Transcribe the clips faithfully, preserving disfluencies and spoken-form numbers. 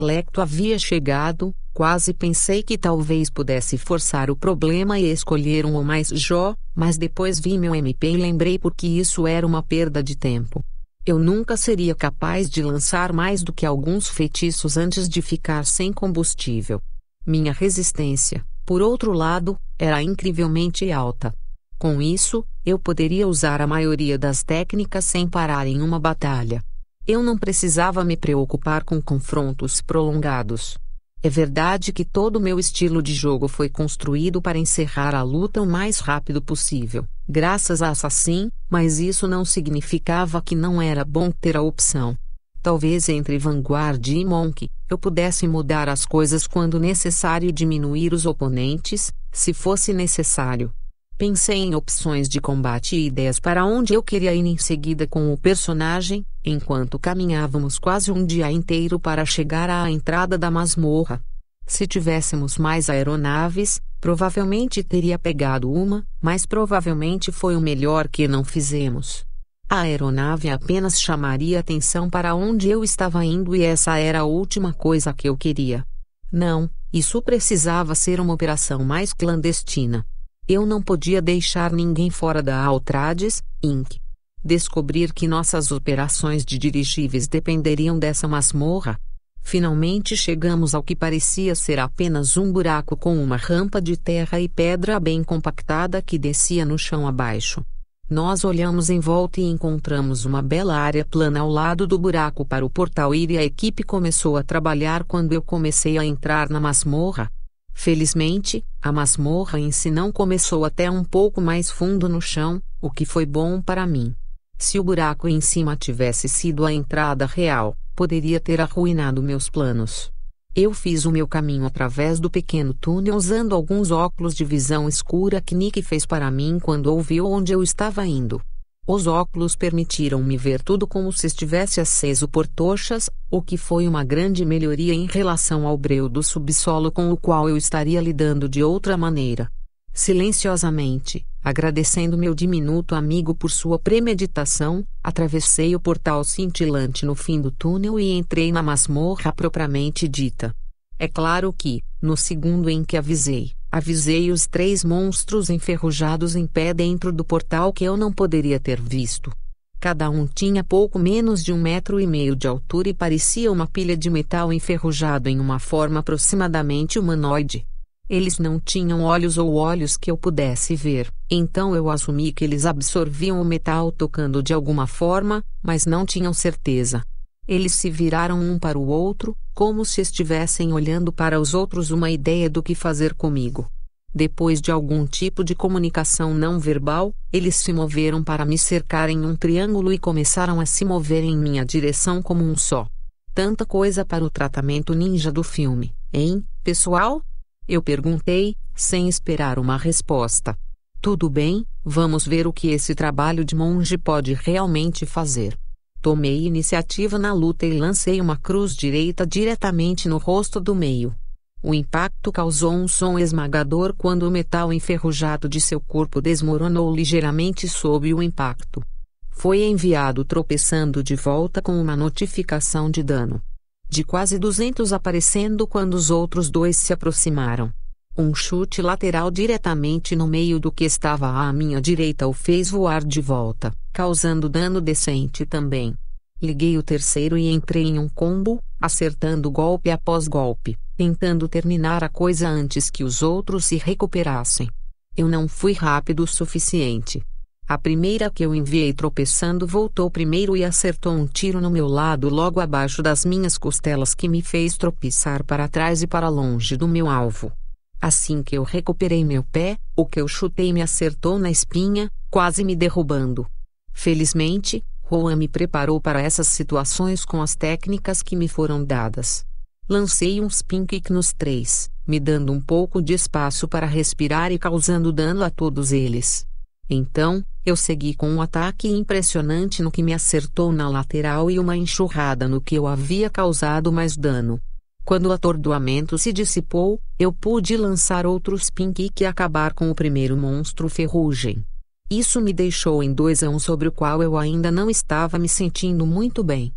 Lecto havia chegado, quase pensei que talvez pudesse forçar o problema e escolher um ou mais Jó, mas depois vi meu M P e lembrei porque isso era uma perda de tempo. Eu nunca seria capaz de lançar mais do que alguns feitiços antes de ficar sem combustível. Minha resistência, por outro lado, era incrivelmente alta. Com isso, eu poderia usar a maioria das técnicas sem parar em uma batalha. Eu não precisava me preocupar com confrontos prolongados. É verdade que todo o meu estilo de jogo foi construído para encerrar a luta o mais rápido possível, graças a Assassin, mas isso não significava que não era bom ter a opção. Talvez entre Vanguard e Monk, eu pudesse mudar as coisas quando necessário e diminuir os oponentes, se fosse necessário. Pensei em opções de combate e ideias para onde eu queria ir em seguida com o personagem, enquanto caminhávamos quase um dia inteiro para chegar à entrada da masmorra. Se tivéssemos mais aeronaves, provavelmente teria pegado uma, mas provavelmente foi o melhor que não fizemos. A aeronave apenas chamaria atenção para onde eu estava indo e essa era a última coisa que eu queria. Não, isso precisava ser uma operação mais clandestina. Eu não podia deixar ninguém fora da Altrades, incorporated. Descobrir que nossas operações de dirigíveis dependeriam dessa masmorra. Finalmente chegamos ao que parecia ser apenas um buraco com uma rampa de terra e pedra bem compactada que descia no chão abaixo. Nós olhamos em volta e encontramos uma bela área plana ao lado do buraco para o portal ir e a equipe começou a trabalhar quando eu comecei a entrar na masmorra. Felizmente, a masmorra em si não começou até um pouco mais fundo no chão, o que foi bom para mim. Se o buraco em cima tivesse sido a entrada real, poderia ter arruinado meus planos. Eu fiz o meu caminho através do pequeno túnel usando alguns óculos de visão escura que Nick fez para mim quando ouviu onde eu estava indo. Os óculos permitiram-me ver tudo como se estivesse aceso por tochas, o que foi uma grande melhoria em relação ao breu do subsolo com o qual eu estaria lidando de outra maneira. Silenciosamente, agradecendo meu diminuto amigo por sua premeditação, atravessei o portal cintilante no fim do túnel e entrei na masmorra propriamente dita. É claro que, no segundo em que avisei, avisei os três monstros enferrujados em pé dentro do portal que eu não poderia ter visto. Cada um tinha pouco menos de um metro e meio de altura e parecia uma pilha de metal enferrujado em uma forma aproximadamente humanoide. Eles não tinham olhos ou olhos que eu pudesse ver, então eu assumi que eles absorviam o metal tocando de alguma forma, mas não tinham certeza. Eles se viraram um para o outro, como se estivessem olhando para os outros uma ideia do que fazer comigo. Depois de algum tipo de comunicação não verbal, eles se moveram para me cercar em um triângulo e começaram a se mover em minha direção como um só. Tanta coisa para o tratamento ninja do filme, hein, pessoal? Eu perguntei, sem esperar uma resposta. Tudo bem, vamos ver o que esse trabalho de monge pode realmente fazer. Tomei iniciativa na luta e lancei uma cruz direita diretamente no rosto do meio. O impacto causou um som esmagador quando o metal enferrujado de seu corpo desmoronou ligeiramente sob o impacto. Foi enviado tropeçando de volta com uma notificação de dano de quase duzentos aparecendo quando os outros dois se aproximaram. Um chute lateral diretamente no meio do que estava à minha direita o fez voar de volta, causando dano decente também. Liguei o terceiro e entrei em um combo, acertando golpe após golpe, tentando terminar a coisa antes que os outros se recuperassem. Eu não fui rápido o suficiente. A primeira que eu enviei tropeçando voltou primeiro e acertou um tiro no meu lado logo abaixo das minhas costelas que me fez tropeçar para trás e para longe do meu alvo. Assim que eu recuperei meu pé, o que eu chutei me acertou na espinha, quase me derrubando. Felizmente, Rohan me preparou para essas situações com as técnicas que me foram dadas. Lancei um spin kick nos três, me dando um pouco de espaço para respirar e causando dano a todos eles. Então, eu segui com um ataque impressionante no que me acertou na lateral e uma enxurrada no que eu havia causado mais dano. Quando o atordoamento se dissipou, eu pude lançar outro spin kick e acabar com o primeiro monstro ferrugem. Isso me deixou em dois a um sobre o qual eu ainda não estava me sentindo muito bem.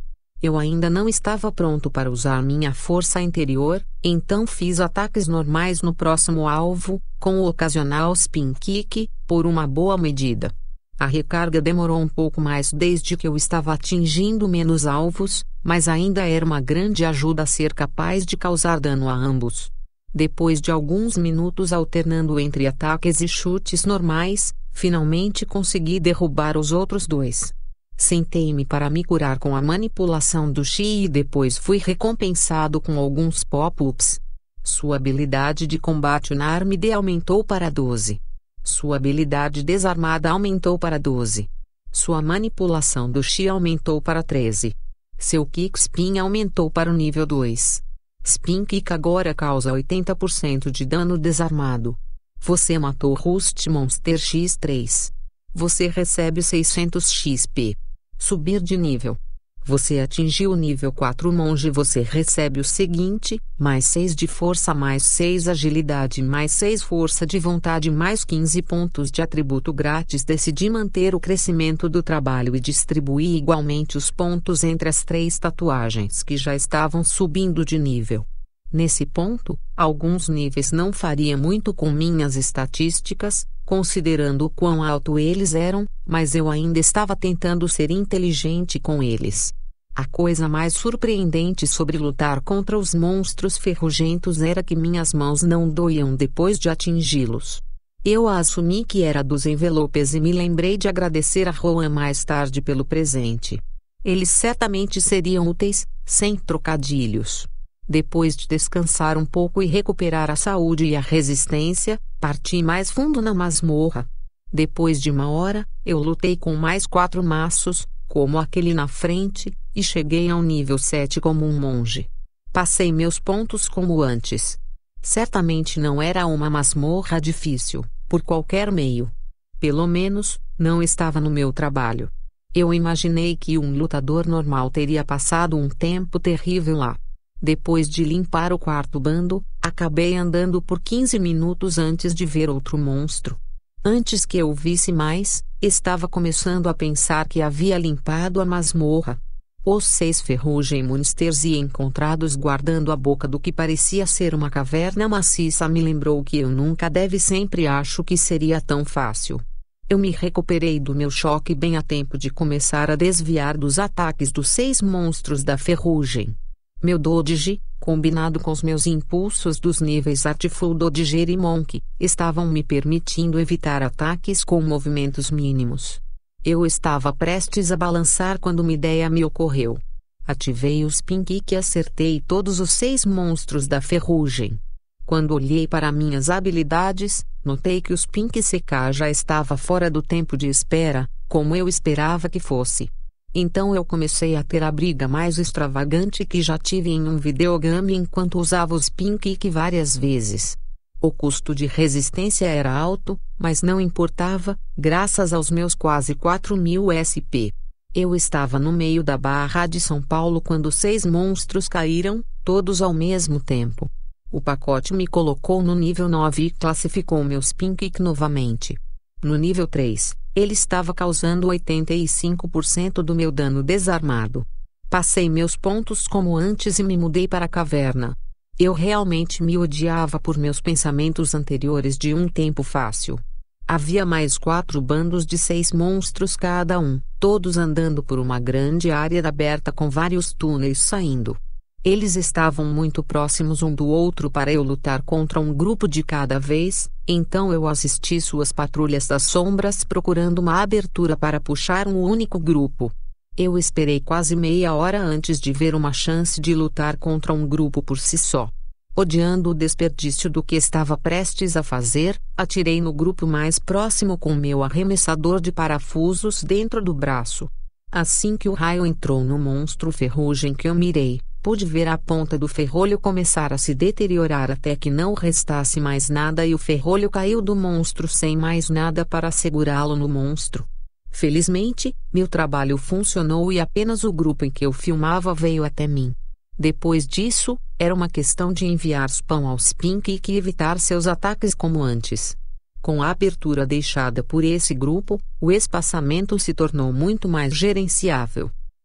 Eu ainda não estava pronto para usar minha força interior, então fiz ataques normais no próximo alvo, com o ocasional spin kick, por uma boa medida. A recarga demorou um pouco mais desde que eu estava atingindo menos alvos, mas ainda era uma grande ajuda a ser capaz de causar dano a ambos. Depois de alguns minutos alternando entre ataques e chutes normais, finalmente consegui derrubar os outros dois. Sentei-me para me curar com a manipulação do chi e depois fui recompensado com alguns pop-ups. Sua habilidade de combate unarmed aumentou para doze. Sua habilidade desarmada aumentou para doze. Sua manipulação do chi aumentou para treze. Seu kick spin aumentou para o nível dois. Spin kick agora causa oitenta por cento de dano desarmado. Você matou Rust Monster X três. Você recebe seiscentos X P. Subir de nível. Você atingiu o nível quatro monge. Você recebe o seguinte: mais seis de força, mais seis agilidade, mais seis força de vontade, mais quinze pontos de atributo grátis. Decidi manter o crescimento do trabalho e distribuir igualmente os pontos entre as três tatuagens que já estavam subindo de nível. Nesse ponto, alguns níveis não faria muito com minhas estatísticas, considerando o quão alto eles eram, mas eu ainda estava tentando ser inteligente com eles. A coisa mais surpreendente sobre lutar contra os monstros ferrugentos era que minhas mãos não doíam depois de atingi-los. Eu assumi que era dos envelopes e me lembrei de agradecer a Rowan mais tarde pelo presente. Eles certamente seriam úteis, sem trocadilhos. Depois de descansar um pouco e recuperar a saúde e a resistência, parti mais fundo na masmorra. Depois de uma hora, eu lutei com mais quatro maços, como aquele na frente, e cheguei ao nível sete como um monge. Passei meus pontos como antes. Certamente não era uma masmorra difícil, por qualquer meio. Pelo menos, não estava no meu trabalho. Eu imaginei que um lutador normal teria passado um tempo terrível lá. Depois de limpar o quarto bando, acabei andando por quinze minutos antes de ver outro monstro. Antes que eu visse mais, estava começando a pensar que havia limpado a masmorra. Os seis ferrugem monsters e encontrados guardando a boca do que parecia ser uma caverna maciça me lembrou que eu nunca deve sempre acho que seria tão fácil. Eu me recuperei do meu choque bem a tempo de começar a desviar dos ataques dos seis monstros da ferrugem. Meu Dodge, combinado com os meus impulsos dos níveis Artful Dodger e Monk, estavam me permitindo evitar ataques com movimentos mínimos. Eu estava prestes a balançar quando uma ideia me ocorreu. Ativei o Spin Kick e acertei todos os seis monstros da ferrugem. Quando olhei para minhas habilidades, notei que o Spin Kick C K já estava fora do tempo de espera, como eu esperava que fosse. Então eu comecei a ter a briga mais extravagante que já tive em um videogame enquanto usava o Spin Kick várias vezes. O custo de resistência era alto, mas não importava, graças aos meus quase quatro mil S P. Eu estava no meio da Barra de São Paulo quando seis monstros caíram, todos ao mesmo tempo. O pacote me colocou no nível nove e classificou meu Spin Kick novamente. No nível três, ele estava causando oitenta e cinco por cento do meu dano desarmado. Passei meus pontos como antes e me mudei para a caverna. Eu realmente me odiava por meus pensamentos anteriores de um tempo fácil. Havia mais quatro bandos de seis monstros cada um, todos andando por uma grande área aberta com vários túneis saindo. Eles estavam muito próximos um do outro para eu lutar contra um grupo de cada vez, então eu assisti suas patrulhas das sombras procurando uma abertura para puxar um único grupo. Eu esperei quase meia hora antes de ver uma chance de lutar contra um grupo por si só. Odiando o desperdício do que estava prestes a fazer, atirei no grupo mais próximo com meu arremessador de parafusos dentro do braço. Assim que o raio entrou no monstro ferrugem que eu mirei, pude ver a ponta do ferrolho começar a se deteriorar até que não restasse mais nada e o ferrolho caiu do monstro sem mais nada para segurá-lo no monstro. Felizmente, meu trabalho funcionou e apenas o grupo em que eu filmava veio até mim. Depois disso, era uma questão de enviar spam ao Spin Kick e evitar seus ataques como antes. Com a abertura deixada por esse grupo, o espaçamento se tornou muito mais gerenciável.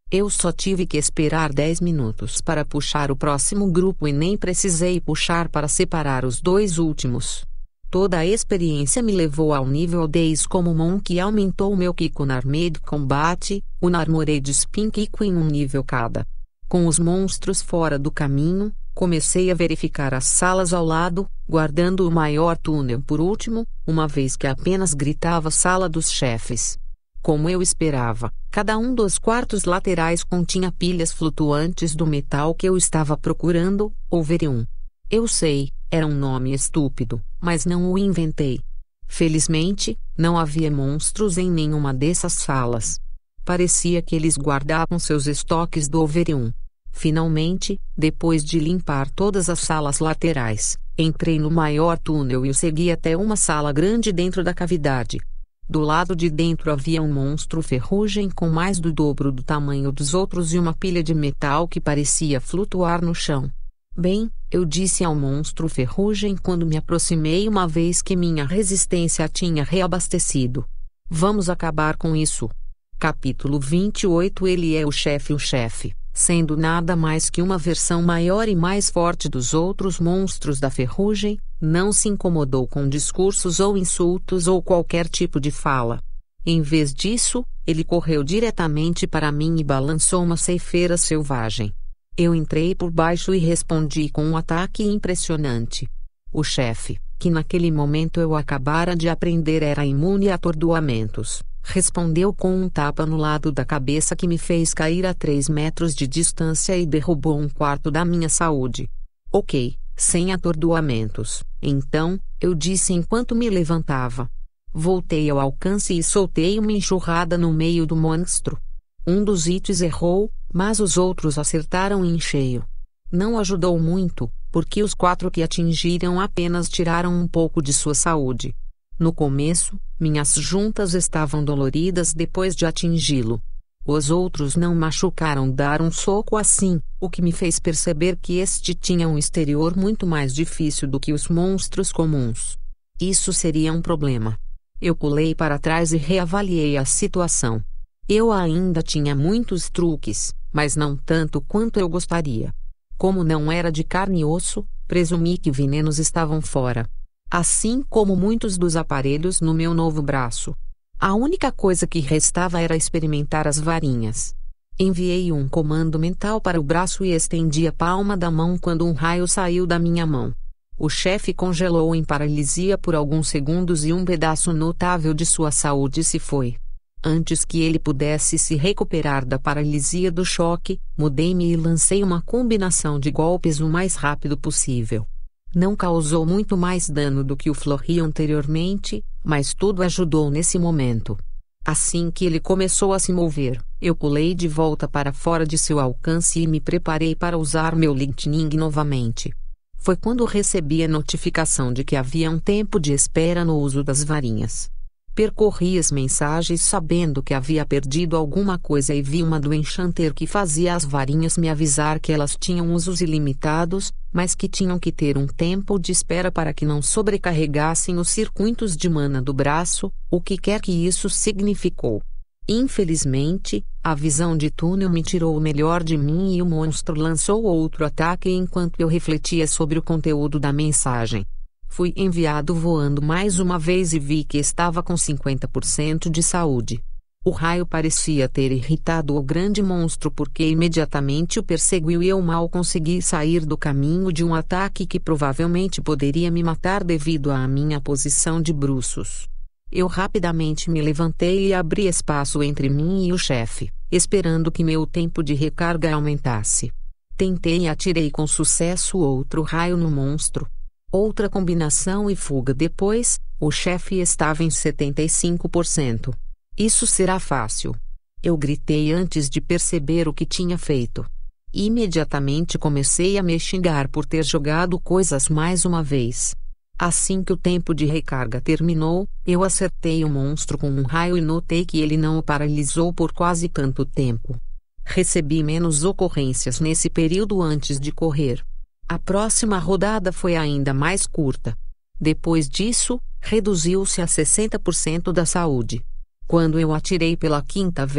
Eu só tive que esperar dez minutos para puxar o próximo grupo e nem precisei puxar para separar os dois últimos. Toda a experiência me levou ao nível dez como Monk e aumentou o meu Kiko na Armed Combat, o Armored Spin Kiko em um nível cada. Com os monstros fora do caminho, comecei a verificar as salas ao lado, guardando o maior túnel por último, uma vez que apenas gritava Sala dos Chefes. Como eu esperava, cada um dos quartos laterais continha pilhas flutuantes do metal que eu estava procurando, Overium. Eu sei, era um nome estúpido, mas não o inventei. Felizmente, não havia monstros em nenhuma dessas salas. Parecia que eles guardavam seus estoques do Overium. Finalmente, depois de limpar todas as salas laterais, entrei no maior túnel e o segui até uma sala grande dentro da cavidade. Do lado de dentro havia um monstro ferrugem com mais do dobro do tamanho dos outros e uma pilha de metal que parecia flutuar no chão. Bem, eu disse ao monstro ferrugem quando me aproximei uma vez que minha resistência tinha reabastecido. Vamos acabar com isso. Capítulo vinte e oito Ele é o chefe O chefe, sendo nada mais que uma versão maior e mais forte dos outros monstros da ferrugem, não se incomodou com discursos ou insultos ou qualquer tipo de fala. Em vez disso, ele correu diretamente para mim e balançou uma ceifeira selvagem. Eu entrei por baixo e respondi com um ataque impressionante. O chefe, que naquele momento eu acabara de aprender era imune a atordoamentos, respondeu com um tapa no lado da cabeça que me fez cair a três metros de distância e derrubou um quarto da minha saúde. Ok, sem atordoamentos, então, eu disse enquanto me levantava. Voltei ao alcance e soltei uma enxurrada no meio do monstro. Um dos hits errou, mas os outros acertaram em cheio. Não ajudou muito, porque os quatro que atingiram apenas tiraram um pouco de sua saúde. No começo, minhas juntas estavam doloridas depois de atingi-lo. Os outros não machucaram dar um soco assim, o que me fez perceber que este tinha um exterior muito mais difícil do que os monstros comuns. Isso seria um problema. Eu pulei para trás e reavaliei a situação. Eu ainda tinha muitos truques, mas não tanto quanto eu gostaria. Como não era de carne e osso, presumi que venenos estavam fora. Assim como muitos dos aparelhos no meu novo braço. A única coisa que restava era experimentar as varinhas. Enviei um comando mental para o braço e estendi a palma da mão quando um raio saiu da minha mão. O chefe congelou em paralisia por alguns segundos e um pedaço notável de sua saúde se foi. Antes que ele pudesse se recuperar da paralisia do choque, mudei-me e lancei uma combinação de golpes o mais rápido possível. Não causou muito mais dano do que o Flurry anteriormente, mas tudo ajudou nesse momento. Assim que ele começou a se mover, eu pulei de volta para fora de seu alcance e me preparei para usar meu Lightning novamente. Foi quando recebi a notificação de que havia um tempo de espera no uso das varinhas. Percorri as mensagens sabendo que havia perdido alguma coisa e vi uma do Enchanter que fazia as varinhas me avisar que elas tinham usos ilimitados, mas que tinham que ter um tempo de espera para que não sobrecarregassem os circuitos de mana do braço, o que quer que isso significou. Infelizmente, a visão de túnel me tirou o melhor de mim e o monstro lançou outro ataque enquanto eu refletia sobre o conteúdo da mensagem. Fui enviado voando mais uma vez e vi que estava com cinquenta por cento de saúde. O raio parecia ter irritado o grande monstro porque imediatamente o perseguiu e eu mal consegui sair do caminho de um ataque que provavelmente poderia me matar devido à minha posição de bruços. Eu rapidamente me levantei e abri espaço entre mim e o chefe, esperando que meu tempo de recarga aumentasse. Tentei e atirei com sucesso outro raio no monstro. Outra combinação e fuga depois, o chefe estava em setenta e cinco por cento. Isso será fácil. Eu gritei antes de perceber o que tinha feito. Imediatamente comecei a me xingar por ter jogado coisas mais uma vez. Assim que o tempo de recarga terminou, eu acertei o monstro com um raio e notei que ele não o paralisou por quase tanto tempo. Recebi menos ocorrências nesse período antes de correr. A próxima rodada foi ainda mais curta. Depois disso, reduziu-se a sessenta por cento da saúde. Quando eu atirei pela quinta vez,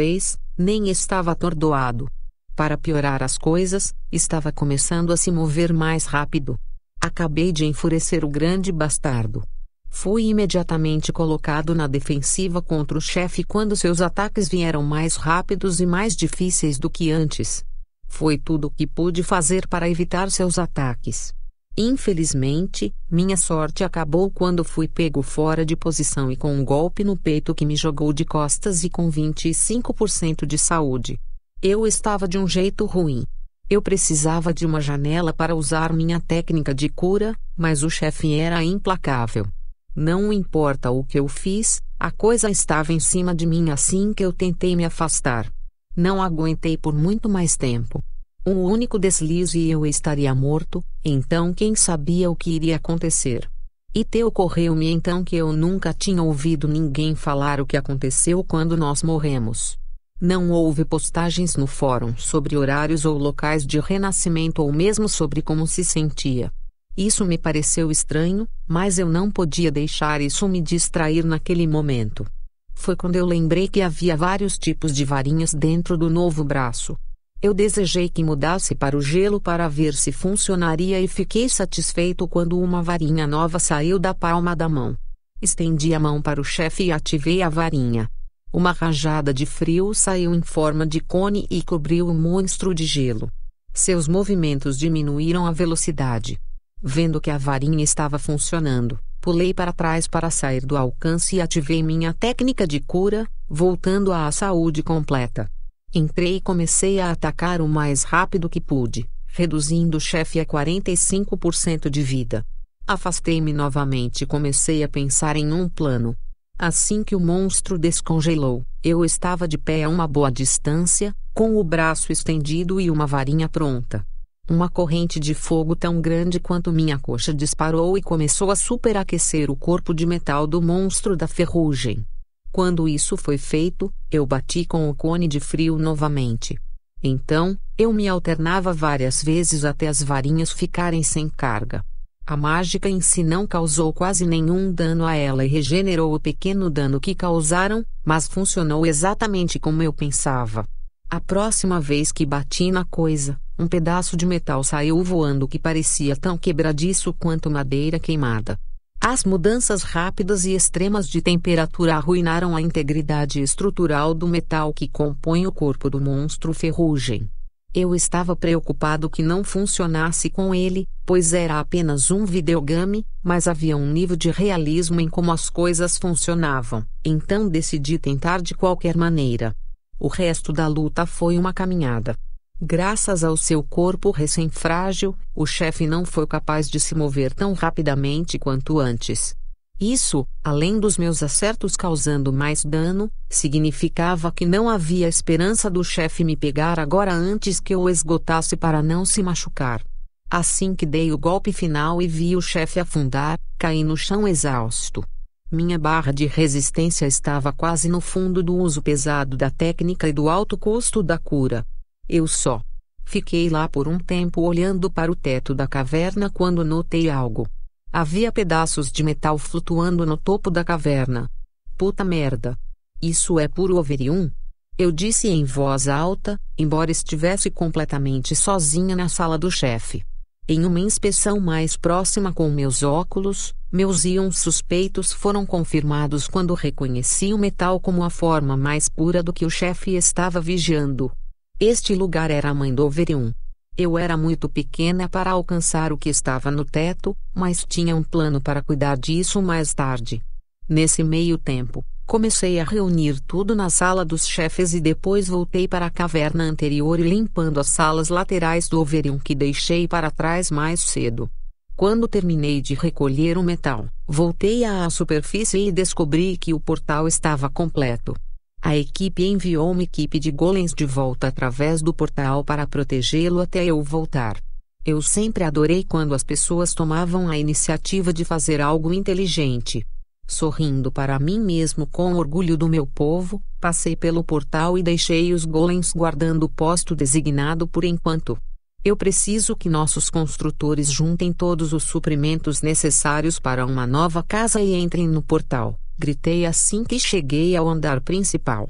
Nem estava atordoado. Para piorar as coisas, estava começando a se mover mais rápido. Acabei de enfurecer o grande bastardo. Fui imediatamente colocado na defensiva contra o chefe quando seus ataques vieram mais rápidos e mais difíceis do que antes. Foi tudo o que pude fazer para evitar seus ataques. Infelizmente, minha sorte acabou quando fui pego fora de posição e com um golpe no peito que me jogou de costas e com vinte e cinco por cento de saúde. Eu estava de um jeito ruim. Eu precisava de uma janela para usar minha técnica de cura, mas o chefe era implacável. Não importa o que eu fiz, a coisa estava em cima de mim assim que eu tentei me afastar. Não aguentei por muito mais tempo. Um único deslize e eu estaria morto, então quem sabia o que iria acontecer? E te ocorreu-me então que eu nunca tinha ouvido ninguém falar o que aconteceu quando nós morremos. Não houve postagens no fórum sobre horários ou locais de renascimento ou mesmo sobre como se sentia. Isso me pareceu estranho, mas eu não podia deixar isso me distrair naquele momento. Foi quando eu lembrei que havia vários tipos de varinhas dentro do novo braço. Eu desejei que mudasse para o gelo para ver se funcionaria e fiquei satisfeito quando uma varinha nova saiu da palma da mão. Estendi a mão para o chefe e ativei a varinha. Uma rajada de frio saiu em forma de cone e cobriu o monstro de gelo. Seus movimentos diminuíram a velocidade. Vendo que a varinha estava funcionando, pulei para trás para sair do alcance e ativei minha técnica de cura, voltando à saúde completa. Entrei e comecei a atacar o mais rápido que pude, reduzindo o chefe a quarenta e cinco por cento de vida. Afastei-me novamente e comecei a pensar em um plano. Assim que o monstro descongelou, eu estava de pé a uma boa distância, com o braço estendido e uma varinha pronta. Uma corrente de fogo tão grande quanto minha coxa disparou e começou a superaquecer o corpo de metal do monstro da ferrugem. Quando isso foi feito, eu bati com o cone de frio novamente. Então, eu me alternava várias vezes até as varinhas ficarem sem carga. A mágica em si não causou quase nenhum dano a ela e regenerou o pequeno dano que causaram, mas funcionou exatamente como eu pensava. A próxima vez que bati na coisa, um pedaço de metal saiu voando que parecia tão quebradiço quanto madeira queimada. As mudanças rápidas e extremas de temperatura arruinaram a integridade estrutural do metal que compõe o corpo do monstro ferrugem. Eu estava preocupado que não funcionasse com ele, pois era apenas um videogame, mas havia um nível de realismo em como as coisas funcionavam, então decidi tentar de qualquer maneira. O resto da luta foi uma caminhada. Graças ao seu corpo recém-frágil, o chefe não foi capaz de se mover tão rapidamente quanto antes. Isso, além dos meus acertos causando mais dano, significava que não havia esperança do chefe me pegar agora antes que eu o esgotasse para não se machucar. Assim que dei o golpe final e vi o chefe afundar, caí no chão exausto. Minha barra de resistência estava quase no fundo do uso pesado da técnica e do alto custo da cura. Eu só fiquei lá por um tempo olhando para o teto da caverna quando notei algo. Havia pedaços de metal flutuando no topo da caverna. Puta merda! Isso é puro Overium? Eu disse em voz alta, embora estivesse completamente sozinha na sala do chefe. Em uma inspeção mais próxima com meus óculos, meus íons suspeitos foram confirmados quando reconheci o metal como a forma mais pura do que o chefe estava vigiando. Este lugar era a mãe do Overium. Eu era muito pequena para alcançar o que estava no teto, mas tinha um plano para cuidar disso mais tarde. Nesse meio tempo, comecei a reunir tudo na sala dos chefes e depois voltei para a caverna anterior e limpando as salas laterais do Overium que deixei para trás mais cedo. Quando terminei de recolher o metal, voltei à superfície e descobri que o portal estava completo. A equipe enviou uma equipe de golems de volta através do portal para protegê-lo até eu voltar. Eu sempre adorei quando as pessoas tomavam a iniciativa de fazer algo inteligente. Sorrindo para mim mesmo com orgulho do meu povo, passei pelo portal e deixei os golems guardando o posto designado por enquanto. Eu preciso que nossos construtores juntem todos os suprimentos necessários para uma nova casa e entrem no portal. Gritei assim que cheguei ao andar principal.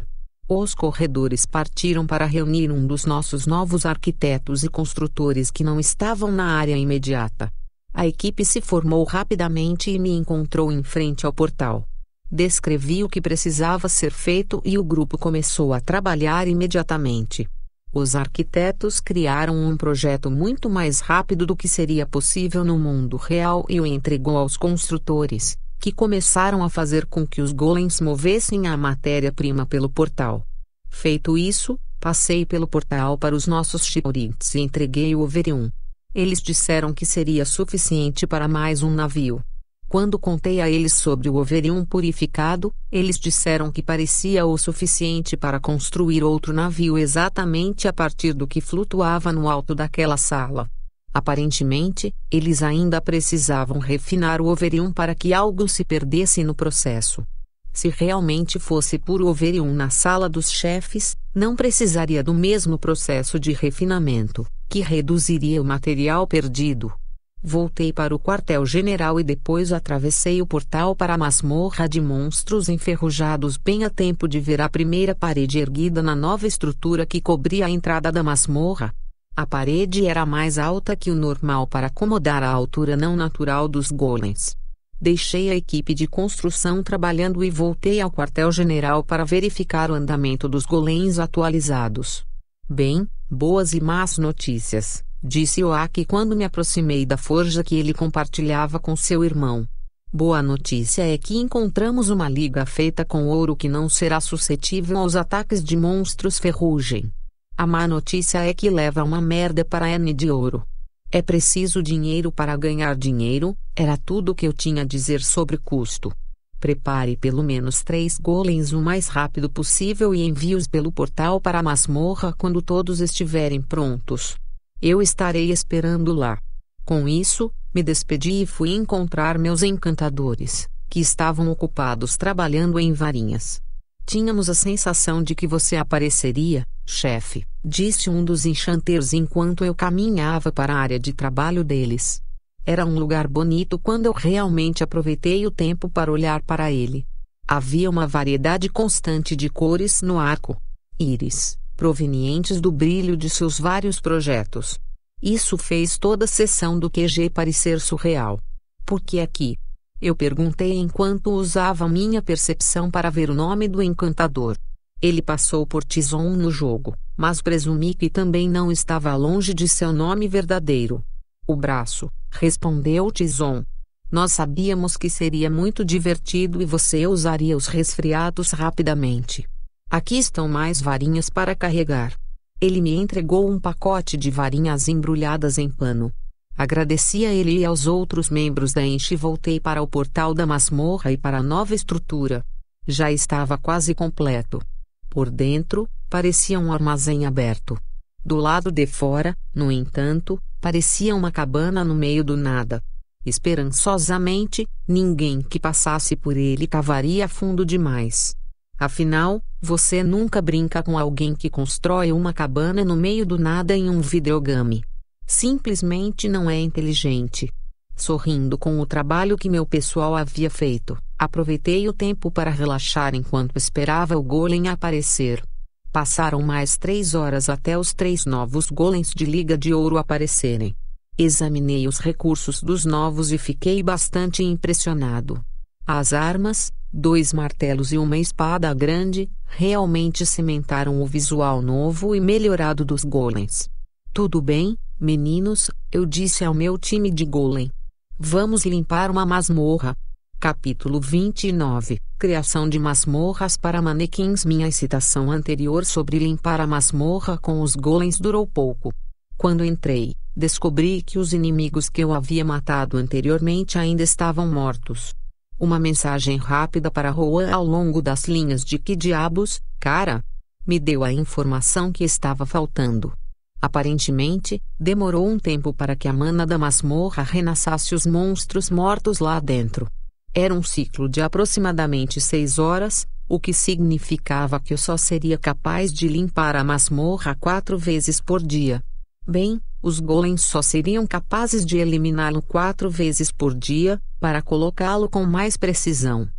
Os corredores partiram para reunir um dos nossos novos arquitetos e construtores que não estavam na área imediata. A equipe se formou rapidamente e me encontrou em frente ao portal. Descrevi o que precisava ser feito e o grupo começou a trabalhar imediatamente. Os arquitetos criaram um projeto muito mais rápido do que seria possível no mundo real e o entregou aos construtores, que começaram a fazer com que os golems movessem a matéria-prima pelo portal. Feito isso, passei pelo portal para os nossos shipwrights e entreguei o Overium. Eles disseram que seria suficiente para mais um navio. Quando contei a eles sobre o Overium purificado, eles disseram que parecia o suficiente para construir outro navio exatamente a partir do que flutuava no alto daquela sala. Aparentemente, eles ainda precisavam refinar o Overium para que algo se perdesse no processo. Se realmente fosse puro Overium na sala dos chefes, não precisaria do mesmo processo de refinamento, que reduziria o material perdido. Voltei para o quartel-general e depois atravessei o portal para a masmorra de monstros enferrujados bem a tempo de ver a primeira parede erguida na nova estrutura que cobria a entrada da masmorra. A parede era mais alta que o normal para acomodar a altura não natural dos golems. Deixei a equipe de construção trabalhando e voltei ao quartel-general para verificar o andamento dos golems atualizados. Bem, boas e más notícias, disse Oaki quando me aproximei da forja que ele compartilhava com seu irmão. Boa notícia é que encontramos uma liga feita com ouro que não será suscetível aos ataques de monstros ferrugem. A má notícia é que leva uma merda para N de ouro. É preciso dinheiro para ganhar dinheiro, era tudo o que eu tinha a dizer sobre custo. Prepare pelo menos três golems o mais rápido possível e envie-os pelo portal para a masmorra quando todos estiverem prontos. Eu estarei esperando lá. Com isso, me despedi e fui encontrar meus encantadores, que estavam ocupados trabalhando em varinhas. Tínhamos a sensação de que você apareceria, chefe, disse um dos enchanteiros enquanto eu caminhava para a área de trabalho deles. Era um lugar bonito quando eu realmente aproveitei o tempo para olhar para ele. Havia uma variedade constante de cores no arco íris, provenientes do brilho de seus vários projetos. Isso fez toda a seção do Q G parecer surreal. Por que aqui? Eu perguntei enquanto usava minha percepção para ver o nome do encantador. Ele passou por Tizon no jogo, mas presumi que também não estava longe de seu nome verdadeiro. O braço, respondeu Tizon. Nós sabíamos que seria muito divertido e você usaria os resfriados rapidamente. Aqui estão mais varinhas para carregar. Ele me entregou um pacote de varinhas embrulhadas em pano. Agradeci a ele e aos outros membros da Enche e voltei para o portal da masmorra e para a nova estrutura. Já estava quase completo. Por dentro, parecia um armazém aberto. Do lado de fora, no entanto, parecia uma cabana no meio do nada. Esperançosamente, ninguém que passasse por ele cavaria fundo demais. Afinal, você nunca brinca com alguém que constrói uma cabana no meio do nada em um videogame. Simplesmente não é inteligente. Sorrindo com o trabalho que meu pessoal havia feito, aproveitei o tempo para relaxar enquanto esperava o golem aparecer. Passaram mais três horas até os três novos golems de Liga de Ouro aparecerem. Examinei os recursos dos novos e fiquei bastante impressionado. As armas, dois martelos e uma espada grande, realmente cimentaram o visual novo e melhorado dos golems. Tudo bem, meninos, eu disse ao meu time de golem. Vamos limpar uma masmorra. Capítulo vinte e nove. Criação de masmorras para manequins. Minha citação anterior sobre limpar a masmorra com os golems durou pouco. Quando entrei, descobri que os inimigos que eu havia matado anteriormente ainda estavam mortos. Uma mensagem rápida para Rowan ao longo das linhas de que diabos, cara? Me deu a informação que estava faltando. Aparentemente, demorou um tempo para que a mana da masmorra renasçasse os monstros mortos lá dentro. Era um ciclo de aproximadamente seis horas, o que significava que eu só seria capaz de limpar a masmorra quatro vezes por dia. Bem, os golems só seriam capazes de eliminá-lo quatro vezes por dia, para colocá-lo com mais precisão.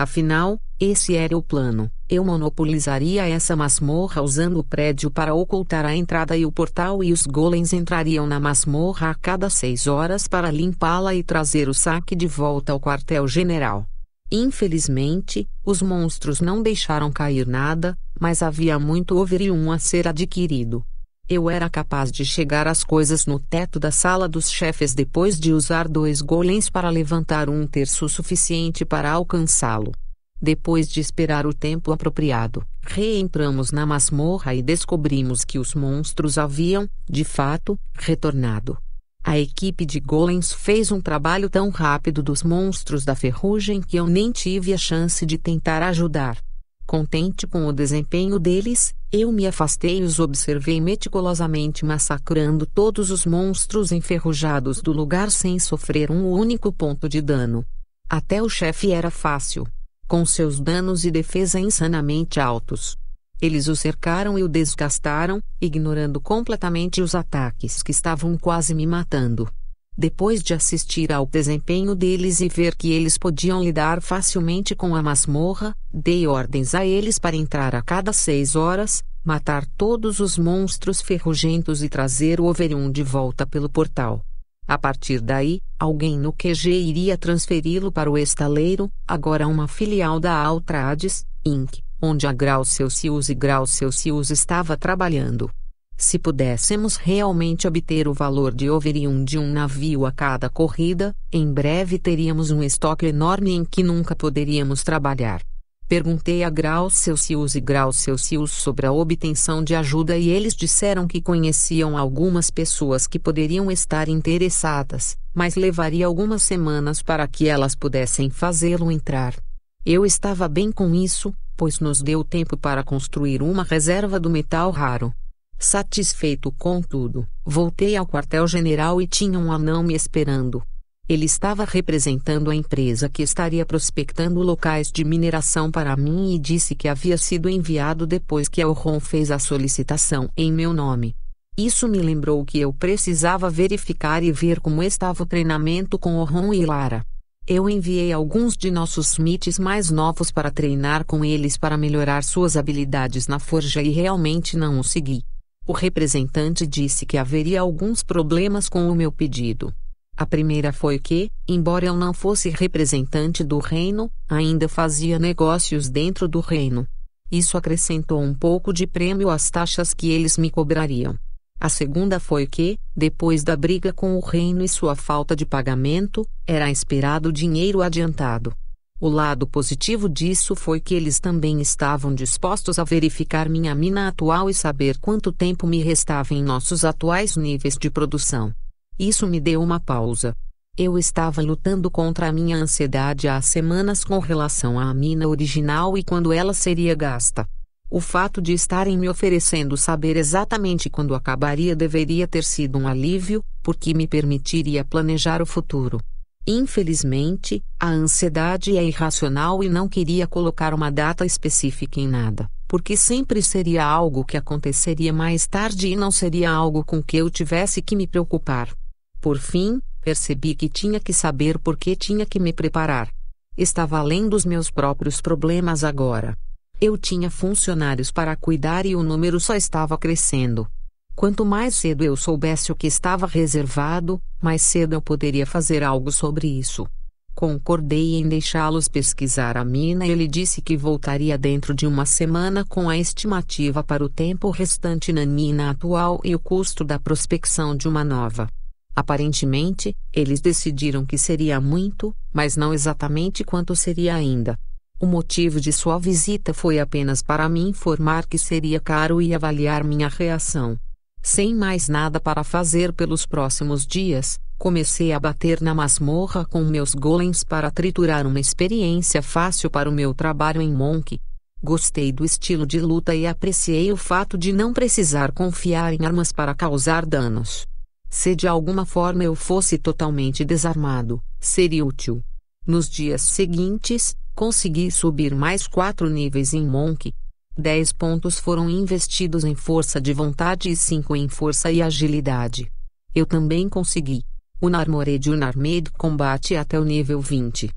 Afinal, esse era o plano. Eu monopolizaria essa masmorra usando o prédio para ocultar a entrada e o portal, e os golems entrariam na masmorra a cada seis horas para limpá-la e trazer o saque de volta ao quartel-general. Infelizmente, os monstros não deixaram cair nada, mas havia muito overium a ser adquirido. Eu era capaz de chegar às coisas no teto da sala dos chefes depois de usar dois golems para levantar um terço suficiente para alcançá-lo. Depois de esperar o tempo apropriado, reentramos na masmorra e descobrimos que os monstros haviam, de fato, retornado. A equipe de golems fez um trabalho tão rápido dos monstros da ferrugem que eu nem tive a chance de tentar ajudar. Contente com o desempenho deles, eu me afastei e os observei meticulosamente massacrando todos os monstros enferrujados do lugar sem sofrer um único ponto de dano. Até o chefe era fácil, com seus danos e defesa insanamente altos. Eles o cercaram e o desgastaram, ignorando completamente os ataques que estavam quase me matando. Depois de assistir ao desempenho deles e ver que eles podiam lidar facilmente com a masmorra, dei ordens a eles para entrar a cada seis horas, matar todos os monstros ferrugentos e trazer o Overium de volta pelo portal. A partir daí, alguém no Q G iria transferi-lo para o estaleiro, agora uma filial da Altrades, incorporated, onde a Grau Celsius e Grau Celsius estava trabalhando. Se pudéssemos realmente obter o valor de Overium de um navio a cada corrida, em breve teríamos um estoque enorme em que nunca poderíamos trabalhar. Perguntei a Grau Celsius e Grau Celsius sobre a obtenção de ajuda e eles disseram que conheciam algumas pessoas que poderiam estar interessadas, mas levaria algumas semanas para que elas pudessem fazê-lo entrar. Eu estava bem com isso, pois nos deu tempo para construir uma reserva do metal raro. Satisfeito com tudo, voltei ao quartel-general e tinha um anão me esperando. Ele estava representando a empresa que estaria prospectando locais de mineração para mim e disse que havia sido enviado depois que a Orron fez a solicitação em meu nome. Isso me lembrou que eu precisava verificar e ver como estava o treinamento com Orron e Lara. Eu enviei alguns de nossos Smiths mais novos para treinar com eles para melhorar suas habilidades na forja e realmente não o segui. O representante disse que haveria alguns problemas com o meu pedido. A primeira foi que, embora eu não fosse representante do reino, ainda fazia negócios dentro do reino. Isso acrescentou um pouco de prêmio às taxas que eles me cobrariam. A segunda foi que, depois da briga com o reino e sua falta de pagamento, era esperado dinheiro adiantado. O lado positivo disso foi que eles também estavam dispostos a verificar minha mina atual e saber quanto tempo me restava em nossos atuais níveis de produção. Isso me deu uma pausa. Eu estava lutando contra a minha ansiedade há semanas com relação à mina original e quando ela seria gasta. O fato de estarem me oferecendo saber exatamente quando acabaria deveria ter sido um alívio, porque me permitiria planejar o futuro. Infelizmente, a ansiedade é irracional e não queria colocar uma data específica em nada, porque sempre seria algo que aconteceria mais tarde e não seria algo com que eu tivesse que me preocupar. Por fim, percebi que tinha que saber por que tinha que me preparar. Estava além dos meus próprios problemas agora. Eu tinha funcionários para cuidar e o número só estava crescendo. Quanto mais cedo eu soubesse o que estava reservado, mais cedo eu poderia fazer algo sobre isso. Concordei em deixá-los pesquisar a mina e ele disse que voltaria dentro de uma semana com a estimativa para o tempo restante na mina atual e o custo da prospecção de uma nova. Aparentemente, eles decidiram que seria muito, mas não exatamente quanto seria ainda. O motivo de sua visita foi apenas para me informar que seria caro e avaliar minha reação. Sem mais nada para fazer pelos próximos dias, comecei a bater na masmorra com meus golems para triturar uma experiência fácil para o meu trabalho em Monk. Gostei do estilo de luta e apreciei o fato de não precisar confiar em armas para causar danos. Se de alguma forma eu fosse totalmente desarmado, seria útil. Nos dias seguintes, consegui subir mais quatro níveis em Monk. Dez pontos foram investidos em força de vontade e cinco em força e agilidade. Eu também consegui o Unarmored Unarmed Combat até o nível vinte.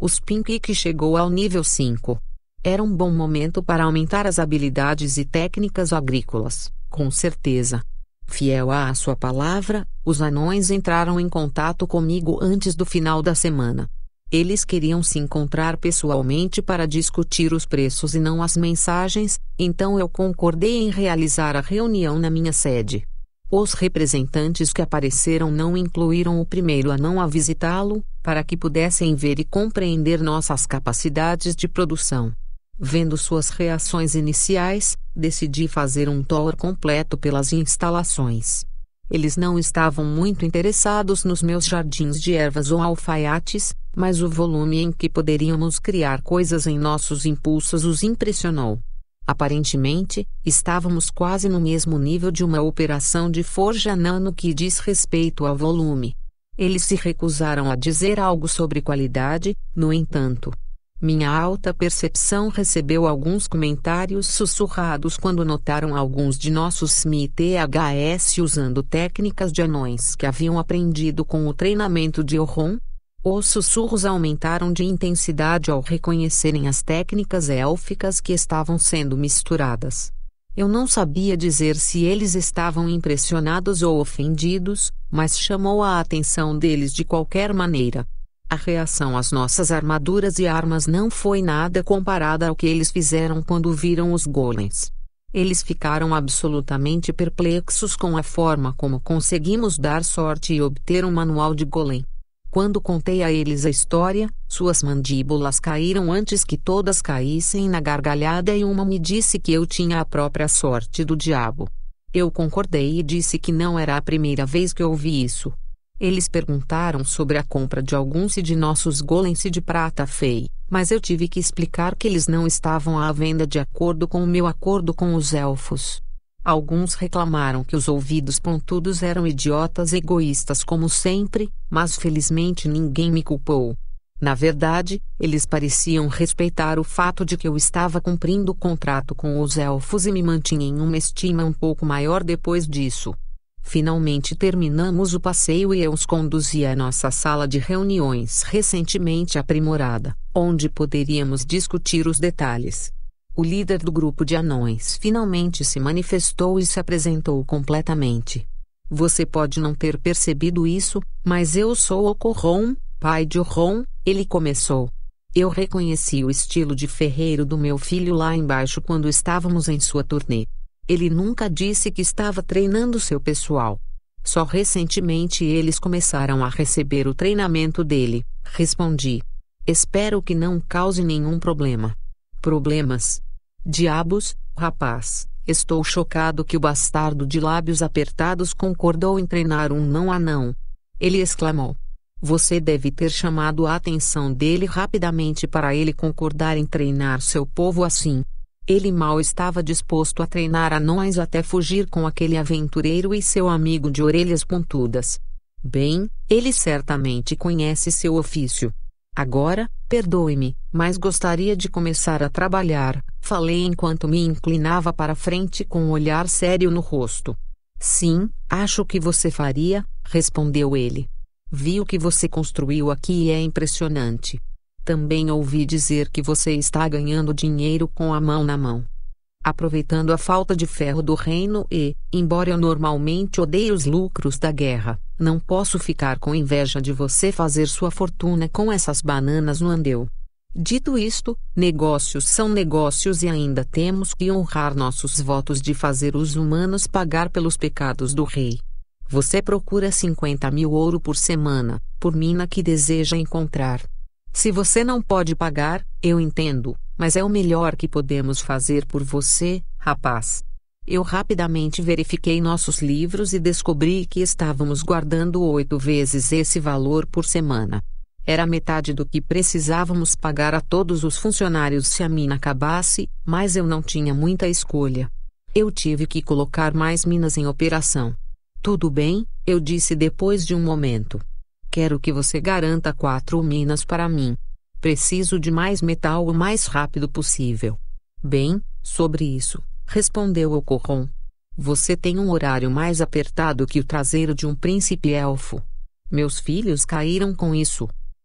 O Spinkick chegou ao nível cinco. Era um bom momento para aumentar as habilidades e técnicas agrícolas, com certeza. Fiel à sua palavra, os anões entraram em contato comigo antes do final da semana. Eles queriam se encontrar pessoalmente para discutir os preços e não as mensagens, então eu concordei em realizar a reunião na minha sede. Os representantes que apareceram não incluíram o primeiro anão a visitá-lo, para que pudessem ver e compreender nossas capacidades de produção. Vendo suas reações iniciais, decidi fazer um tour completo pelas instalações. Eles não estavam muito interessados nos meus jardins de ervas ou alfaiates, mas o volume em que poderíamos criar coisas em nossos impulsos os impressionou. Aparentemente, estávamos quase no mesmo nível de uma operação de forja anã no que diz respeito ao volume. Eles se recusaram a dizer algo sobre qualidade, no entanto. Minha alta percepção recebeu alguns comentários sussurrados quando notaram alguns de nossos Smith T H S usando técnicas de anões que haviam aprendido com o treinamento de Orron. Os sussurros aumentaram de intensidade ao reconhecerem as técnicas élficas que estavam sendo misturadas. Eu não sabia dizer se eles estavam impressionados ou ofendidos, mas chamou a atenção deles de qualquer maneira. A reação às nossas armaduras e armas não foi nada comparada ao que eles fizeram quando viram os golems. Eles ficaram absolutamente perplexos com a forma como conseguimos dar sorte e obter um manual de golem. Quando contei a eles a história, suas mandíbulas caíram antes que todas caíssem na gargalhada e uma me disse que eu tinha a própria sorte do diabo. Eu concordei e disse que não era a primeira vez que ouvi isso. Eles perguntaram sobre a compra de alguns de nossos golems de prata fei, mas eu tive que explicar que eles não estavam à venda de acordo com o meu acordo com os elfos. Alguns reclamaram que os ouvidos pontudos eram idiotas egoístas como sempre, mas felizmente ninguém me culpou. Na verdade, eles pareciam respeitar o fato de que eu estava cumprindo o contrato com os elfos e me mantinha em uma estima um pouco maior depois disso. Finalmente terminamos o passeio e eu os conduzi à nossa sala de reuniões recentemente aprimorada, onde poderíamos discutir os detalhes. O líder do grupo de anões finalmente se manifestou e se apresentou completamente. Você pode não ter percebido isso, mas eu sou o Corron, pai de Orron, ele começou. Eu reconheci o estilo de ferreiro do meu filho lá embaixo quando estávamos em sua turnê. Ele nunca disse que estava treinando seu pessoal. Só recentemente eles começaram a receber o treinamento dele, respondi. Espero que não cause nenhum problema. Problemas? Diabos, rapaz, estou chocado que o bastardo de lábios apertados concordou em treinar um não anão. Ele exclamou. Você deve ter chamado a atenção dele rapidamente para ele concordar em treinar seu povo assim. Ele mal estava disposto a treinar anões até fugir com aquele aventureiro e seu amigo de orelhas pontudas. Bem, ele certamente conhece seu ofício. Agora, perdoe-me, mas gostaria de começar a trabalhar, falei enquanto me inclinava para frente com um olhar sério no rosto. Sim, acho que você faria, respondeu ele. Vi o que você construiu aqui e é impressionante. Também ouvi dizer que você está ganhando dinheiro com a mão na mão. Aproveitando a falta de ferro do reino e, embora eu normalmente odeie os lucros da guerra, não posso ficar com inveja de você fazer sua fortuna com essas bananas no andeu. Dito isto, negócios são negócios e ainda temos que honrar nossos votos de fazer os humanos pagar pelos pecados do rei. Você procura cinquenta mil ouro por semana, por mina que deseja encontrar. Se você não pode pagar, eu entendo, mas é o melhor que podemos fazer por você, rapaz. Eu rapidamente verifiquei nossos livros e descobri que estávamos guardando oito vezes esse valor por semana. Era metade do que precisávamos pagar a todos os funcionários se a mina acabasse, mas eu não tinha muita escolha. Eu tive que colocar mais minas em operação. Tudo bem, eu disse depois de um momento. Quero que você garanta quatro minas para mim. Preciso de mais metal o mais rápido possível. Bem, sobre isso, respondeu o Corron. Você tem um horário mais apertado que o traseiro de um príncipe elfo. Meus filhos caíram com isso.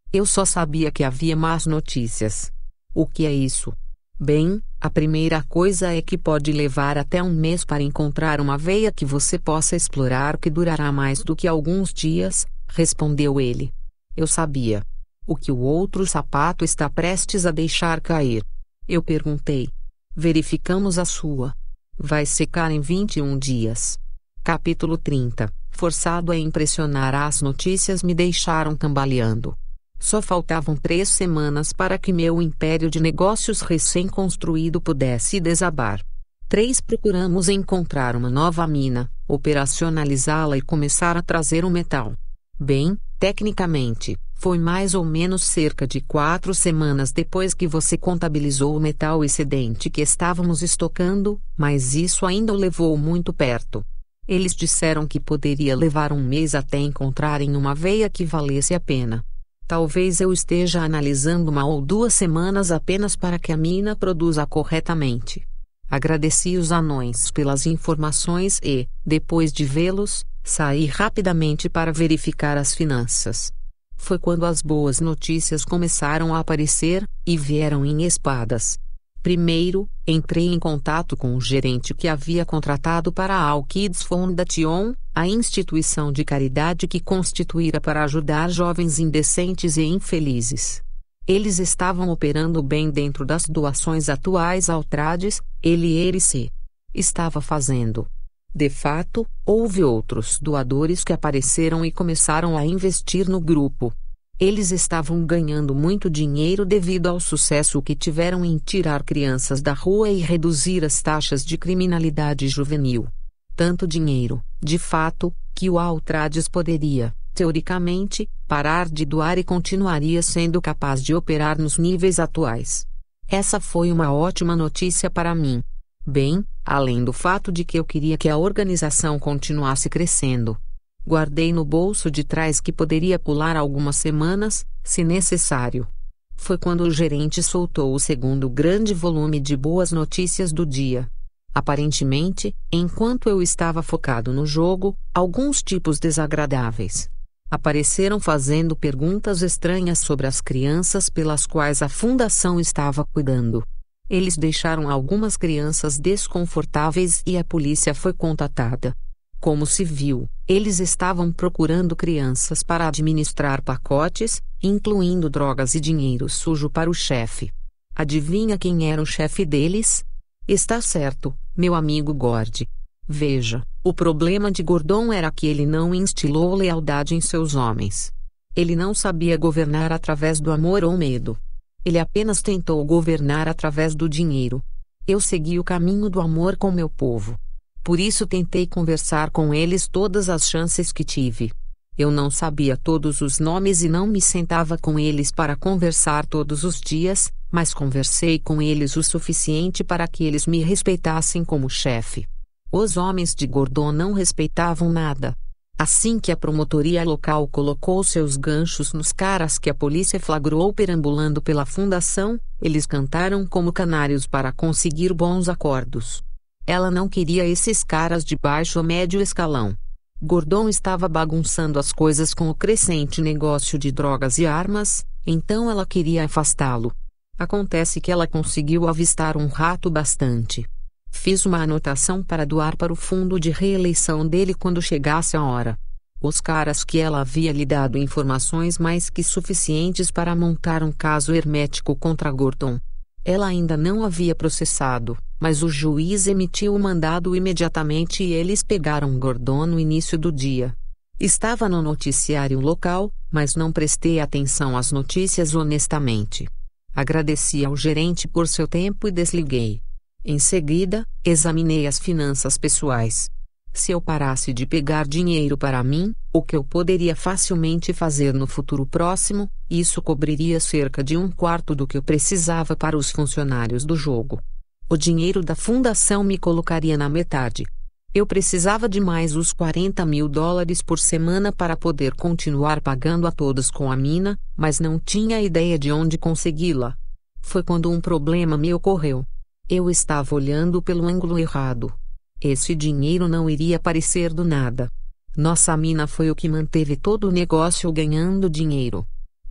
Eu só sabia que havia más notícias. O que é isso? Bem, a primeira coisa é que pode levar até um mês para encontrar uma veia que você possa explorar que durará mais do que alguns dias, respondeu ele. Eu sabia. O que o outro sapato está prestes a deixar cair? Eu perguntei. Verificamos a sua. Vai secar em vinte e um dias. Capítulo trinta. Forçado a impressionar, as notícias me deixaram cambaleando. Só faltavam três semanas para que meu império de negócios recém-construído pudesse desabar. Três procuramos encontrar uma nova mina, operacionalizá-la e começar a trazer o metal. Bem, tecnicamente, foi mais ou menos cerca de quatro semanas depois que você contabilizou o metal excedente que estávamos estocando, mas isso ainda o levou muito perto. Eles disseram que poderia levar um mês até encontrarem uma veia que valesse a pena. Talvez eu esteja analisando uma ou duas semanas apenas para que a mina produza corretamente. Agradeci os anões pelas informações e, depois de vê-los, saí rapidamente para verificar as finanças. Foi quando as boas notícias começaram a aparecer, e vieram em espadas. Primeiro, entrei em contato com o gerente que havia contratado para a All Kids Foundation, a instituição de caridade que constituíra para ajudar jovens indecentes e infelizes. Eles estavam operando bem dentro das doações atuais ao Trades, ele e ele se estava fazendo. De fato, houve outros doadores que apareceram e começaram a investir no grupo. Eles estavam ganhando muito dinheiro devido ao sucesso que tiveram em tirar crianças da rua e reduzir as taxas de criminalidade juvenil. Tanto dinheiro, de fato, que o Altrades poderia, teoricamente, parar de doar e continuaria sendo capaz de operar nos níveis atuais. Essa foi uma ótima notícia para mim. Bem, além do fato de que eu queria que a organização continuasse crescendo. Guardei no bolso de trás que poderia pular algumas semanas, se necessário. Foi quando o gerente soltou o segundo grande volume de boas notícias do dia. Aparentemente, enquanto eu estava focado no jogo, alguns tipos desagradáveis apareceram fazendo perguntas estranhas sobre as crianças pelas quais a fundação estava cuidando. Eles deixaram algumas crianças desconfortáveis e a polícia foi contatada. Como se viu, eles estavam procurando crianças para administrar pacotes, incluindo drogas e dinheiro sujo para o chefe. Adivinha quem era o chefe deles? Está certo, meu amigo Gord. Veja, o problema de Gordon era que ele não instilou lealdade em seus homens. Ele não sabia governar através do amor ou medo. Ele apenas tentou governar através do dinheiro. Eu segui o caminho do amor com meu povo. Por isso tentei conversar com eles todas as chances que tive. Eu não sabia todos os nomes e não me sentava com eles para conversar todos os dias, mas conversei com eles o suficiente para que eles me respeitassem como chefe. Os homens de Gordon não respeitavam nada. Assim que a promotoria local colocou seus ganchos nos caras que a polícia flagrou perambulando pela fundação, eles cantaram como canários para conseguir bons acordos. Ela não queria esses caras de baixo ou médio escalão. Gordon estava bagunçando as coisas com o crescente negócio de drogas e armas, então ela queria afastá-lo. Acontece que ela conseguiu avistar um rato bastante. Fiz uma anotação para doar para o fundo de reeleição dele quando chegasse a hora. Os caras que ela havia lhe dado informações mais que suficientes para montar um caso hermético contra Gordon. Ela ainda não havia processado, mas o juiz emitiu o mandado imediatamente e eles pegaram Gordon no início do dia. Estava no noticiário local, mas não prestei atenção às notícias honestamente. Agradeci ao gerente por seu tempo e desliguei. Em seguida, examinei as finanças pessoais. Se eu parasse de pegar dinheiro para mim, o que eu poderia facilmente fazer no futuro próximo, isso cobriria cerca de um quarto do que eu precisava para os funcionários do jogo. O dinheiro da fundação me colocaria na metade. Eu precisava de mais os quarenta mil dólares por semana para poder continuar pagando a todos com a mina, mas não tinha ideia de onde consegui-la. Foi quando um problema me ocorreu. Eu estava olhando pelo ângulo errado. Esse dinheiro não iria aparecer do nada. Nossa mina foi o que manteve todo o negócio ganhando dinheiro.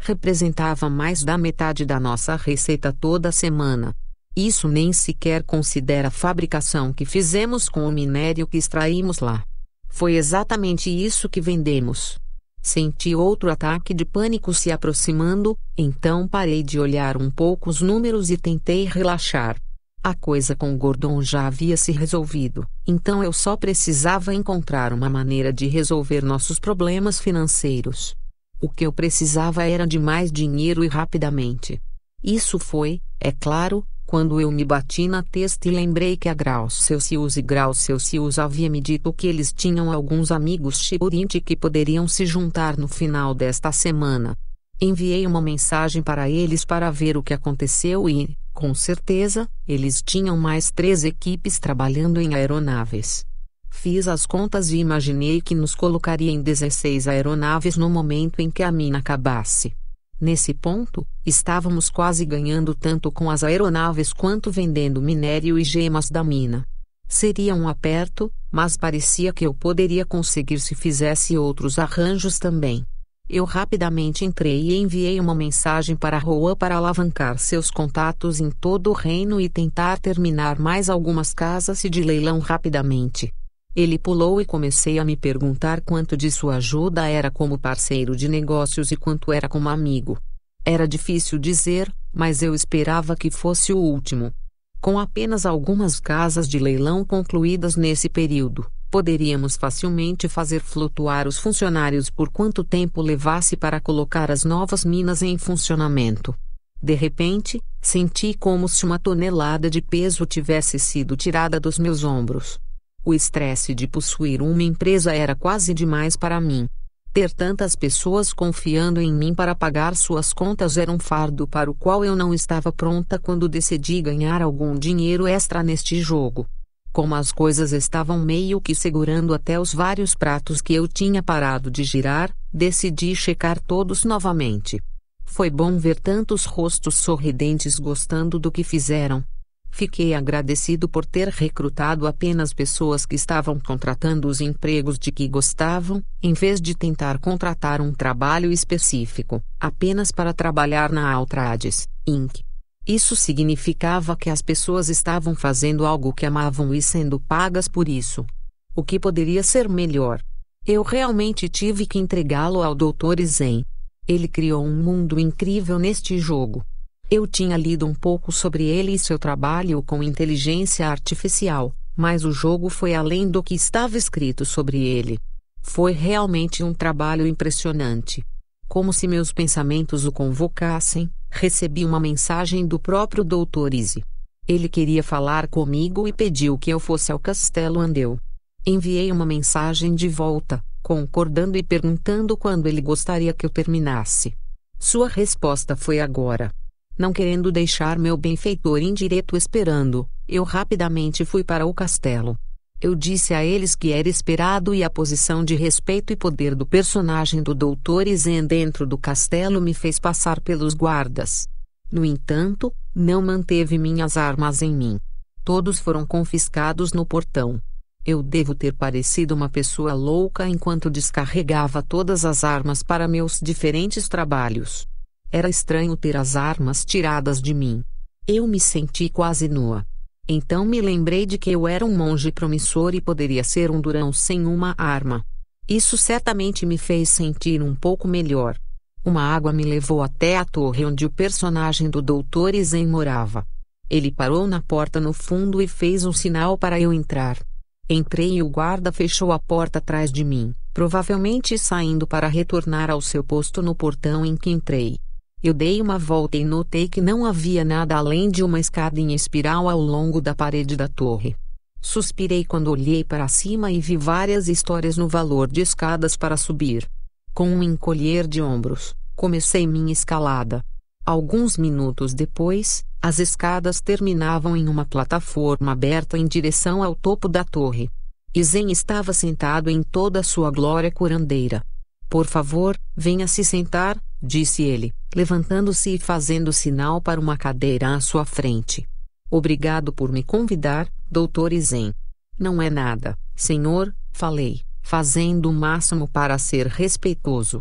representava mais da metade da nossa receita toda semana. Isso nem sequer considera a fabricação que fizemos com o minério que extraímos lá. Foi exatamente isso que vendemos. Senti outro ataque de pânico se aproximando, então parei de olhar um pouco os números e tentei relaxar. A coisa com Gordon já havia se resolvido, então eu só precisava encontrar uma maneira de resolver nossos problemas financeiros. O que eu precisava era de mais dinheiro e rapidamente. Isso foi, é claro, quando eu me bati na testa e lembrei que a Graus Celsius e Graus Celsius havia me dito que eles tinham alguns amigos Chiburinti que poderiam se juntar no final desta semana. Enviei uma mensagem para eles para ver o que aconteceu e, com certeza, eles tinham mais três equipes trabalhando em aeronaves. Fiz as contas e imaginei que nos colocaria em dezesseis aeronaves no momento em que a mina acabasse. Nesse ponto, estávamos quase ganhando tanto com as aeronaves quanto vendendo minério e gemas da mina. Seria um aperto, mas parecia que eu poderia conseguir se fizesse outros arranjos também. Eu rapidamente entrei e enviei uma mensagem para Roa para alavancar seus contatos em todo o reino e tentar terminar mais algumas casas de leilão rapidamente. Ele pulou e comecei a me perguntar quanto de sua ajuda era como parceiro de negócios e quanto era como amigo. Era difícil dizer, mas eu esperava que fosse o último. Com apenas algumas casas de leilão concluídas nesse período, poderíamos facilmente fazer flutuar os funcionários por quanto tempo levasse para colocar as novas minas em funcionamento. De repente, senti como se uma tonelada de peso tivesse sido tirada dos meus ombros. O estresse de possuir uma empresa era quase demais para mim. Ter tantas pessoas confiando em mim para pagar suas contas era um fardo para o qual eu não estava pronta quando decidi ganhar algum dinheiro extra neste jogo. Como as coisas estavam meio que segurando até os vários pratos que eu tinha parado de girar, decidi checar todos novamente. Foi bom ver tantos rostos sorridentes gostando do que fizeram. Fiquei agradecido por ter recrutado apenas pessoas que estavam contratando os empregos de que gostavam, em vez de tentar contratar um trabalho específico, apenas para trabalhar na Altrades, incorporação. Isso significava que as pessoas estavam fazendo algo que amavam e sendo pagas por isso. O que poderia ser melhor? Eu realmente tive que entregá-lo ao doutor Zen. Ele criou um mundo incrível neste jogo. Eu tinha lido um pouco sobre ele e seu trabalho com inteligência artificial, mas o jogo foi além do que estava escrito sobre ele. Foi realmente um trabalho impressionante. Como se meus pensamentos o convocassem, recebi uma mensagem do próprio doutor Izzy. Ele queria falar comigo e pediu que eu fosse ao Castelo Andeu. Enviei uma mensagem de volta, concordando e perguntando quando ele gostaria que eu terminasse. Sua resposta foi agora. Não querendo deixar meu benfeitor indireto esperando, eu rapidamente fui para o castelo. Eu disse a eles que era esperado e a posição de respeito e poder do personagem do doutor Zen dentro do castelo me fez passar pelos guardas. No entanto, não manteve minhas armas em mim. Todos foram confiscados no portão. Eu devo ter parecido uma pessoa louca enquanto descarregava todas as armas para meus diferentes trabalhos. Era estranho ter as armas tiradas de mim. Eu me senti quase nua. Então me lembrei de que eu era um monge promissor e poderia ser um durão sem uma arma. Isso certamente me fez sentir um pouco melhor. Uma água me levou até a torre onde o personagem do doutor Zen morava. Ele parou na porta no fundo e fez um sinal para eu entrar. Entrei e o guarda fechou a porta atrás de mim, provavelmente saindo para retornar ao seu posto no portão em que entrei. Eu dei uma volta e notei que não havia nada além de uma escada em espiral ao longo da parede da torre. Suspirei quando olhei para cima e vi várias histórias no valor de escadas para subir. Com um encolher de ombros, comecei minha escalada. Alguns minutos depois, as escadas terminavam em uma plataforma aberta em direção ao topo da torre. Zen estava sentado em toda a sua glória curandeira. Por favor, venha se sentar, disse ele, levantando-se e fazendo sinal para uma cadeira à sua frente. Obrigado por me convidar, doutor Zen. Não é nada, senhor, falei, fazendo o máximo para ser respeitoso.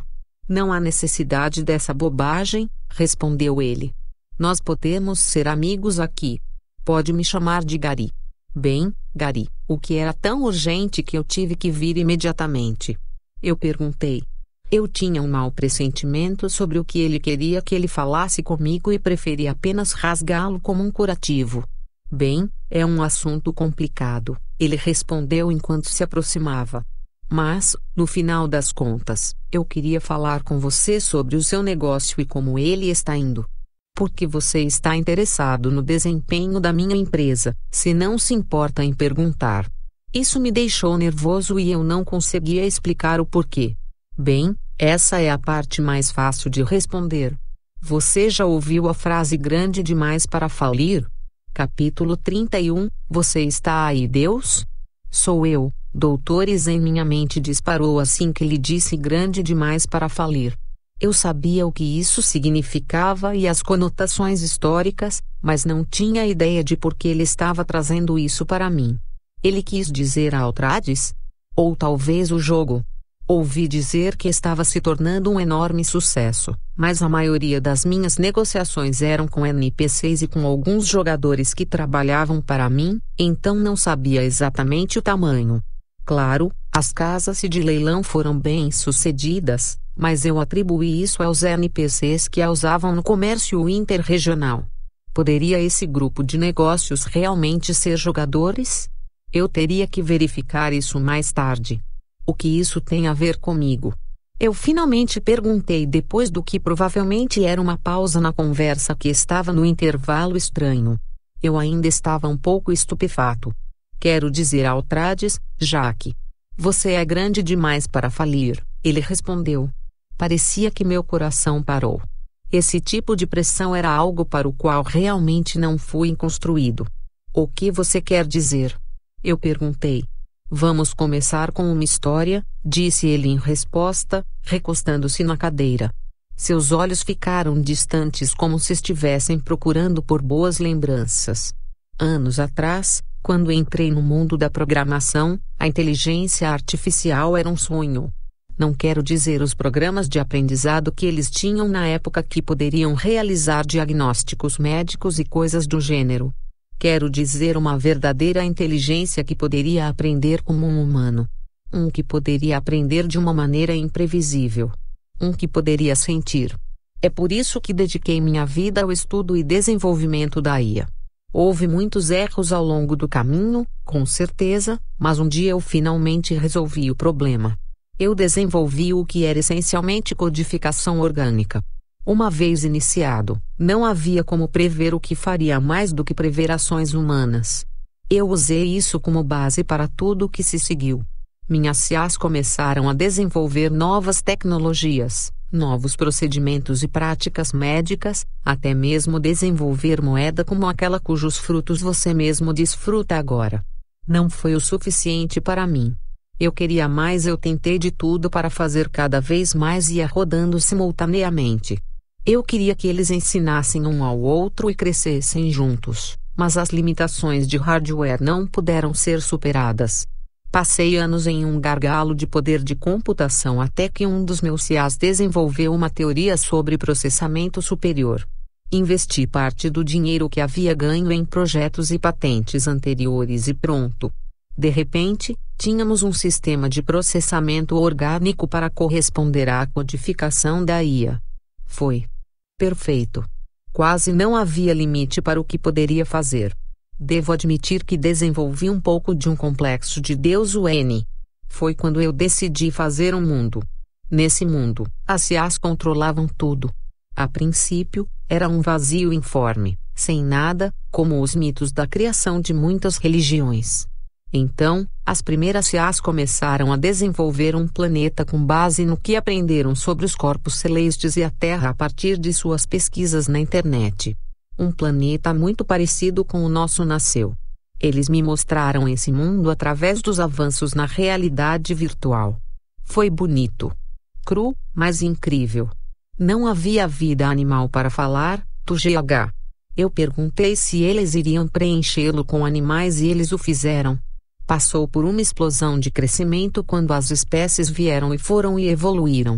Não há necessidade dessa bobagem, respondeu ele. Nós podemos ser amigos aqui. Pode me chamar de Gary. Bem, Gary, o que era tão urgente que eu tive que vir imediatamente? Eu perguntei. Eu tinha um mau pressentimento sobre o que ele queria que ele falasse comigo e preferi apenas rasgá-lo como um curativo. Bem, é um assunto complicado, ele respondeu enquanto se aproximava. Mas, no final das contas, eu queria falar com você sobre o seu negócio e como ele está indo. Porque você está interessado no desempenho da minha empresa, se não se importa em perguntar. Isso me deixou nervoso e eu não conseguia explicar o porquê. Bem, essa é a parte mais fácil de responder. Você já ouviu a frase grande demais para falir? Capítulo trinta e um, Você está aí, Deus? Sou eu, doutores em minha mente disparou assim que lhe disse grande demais para falir. Eu sabia o que isso significava e as conotações históricas, mas não tinha ideia de por que ele estava trazendo isso para mim. Ele quis dizer a Altrades? Ou talvez o jogo? Ouvi dizer que estava se tornando um enorme sucesso, mas a maioria das minhas negociações eram com N P Cs e com alguns jogadores que trabalhavam para mim, então não sabia exatamente o tamanho. Claro, as casas de leilão foram bem-sucedidas, mas eu atribuí isso aos N P Cs que a usavam no comércio interregional. Poderia esse grupo de negócios realmente ser jogadores? Eu teria que verificar isso mais tarde. O que isso tem a ver comigo? Eu finalmente perguntei depois do que provavelmente era uma pausa na conversa que estava no intervalo estranho. Eu ainda estava um pouco estupefato. Quero dizer a Altrades, Jaque. Você é grande demais para falir, ele respondeu. Parecia que meu coração parou. Esse tipo de pressão era algo para o qual realmente não fui construído. O que você quer dizer? Eu perguntei. Vamos começar com uma história, disse ele em resposta, recostando-se na cadeira. Seus olhos ficaram distantes como se estivessem procurando por boas lembranças. Anos atrás, quando entrei no mundo da programação, a inteligência artificial era um sonho. Não quero dizer os programas de aprendizado que eles tinham na época que poderiam realizar diagnósticos médicos e coisas do gênero. Quero dizer uma verdadeira inteligência que poderia aprender como um humano. Um que poderia aprender de uma maneira imprevisível. Um que poderia sentir. É por isso que dediquei minha vida ao estudo e desenvolvimento da I A. Houve muitos erros ao longo do caminho, com certeza, mas um dia eu finalmente resolvi o problema. Eu desenvolvi o que era essencialmente codificação orgânica. Uma vez iniciado, não havia como prever o que faria mais do que prever ações humanas. Eu usei isso como base para tudo o que se seguiu. Minhas I As começaram a desenvolver novas tecnologias, novos procedimentos e práticas médicas, até mesmo desenvolver moeda como aquela cujos frutos você mesmo desfruta agora. Não foi o suficiente para mim. Eu queria mais, eu tentei de tudo para fazer cada vez mais e ia rodando simultaneamente. Eu queria que eles ensinassem um ao outro e crescessem juntos, mas as limitações de hardware não puderam ser superadas. Passei anos em um gargalo de poder de computação até que um dos meus I As desenvolveu uma teoria sobre processamento superior. Investi parte do dinheiro que havia ganho em projetos e patentes anteriores e pronto. De repente, tínhamos um sistema de processamento orgânico para corresponder à codificação da I A. Foi perfeito. Quase não havia limite para o que poderia fazer. Devo admitir que desenvolvi um pouco de um complexo de Deus U N. Foi quando eu decidi fazer um mundo. Nesse mundo, as I As controlavam tudo. A princípio, era um vazio informe, sem nada, como os mitos da criação de muitas religiões. Então, as primeiras I As começaram a desenvolver um planeta com base no que aprenderam sobre os corpos celestes e a Terra a partir de suas pesquisas na internet. Um planeta muito parecido com o nosso nasceu. Eles me mostraram esse mundo através dos avanços na realidade virtual. Foi bonito. Cru, mas incrível. Não havia vida animal para falar, tu G H. Eu perguntei se eles iriam preenchê-lo com animais e eles o fizeram. Passou por uma explosão de crescimento quando as espécies vieram e foram e evoluíram.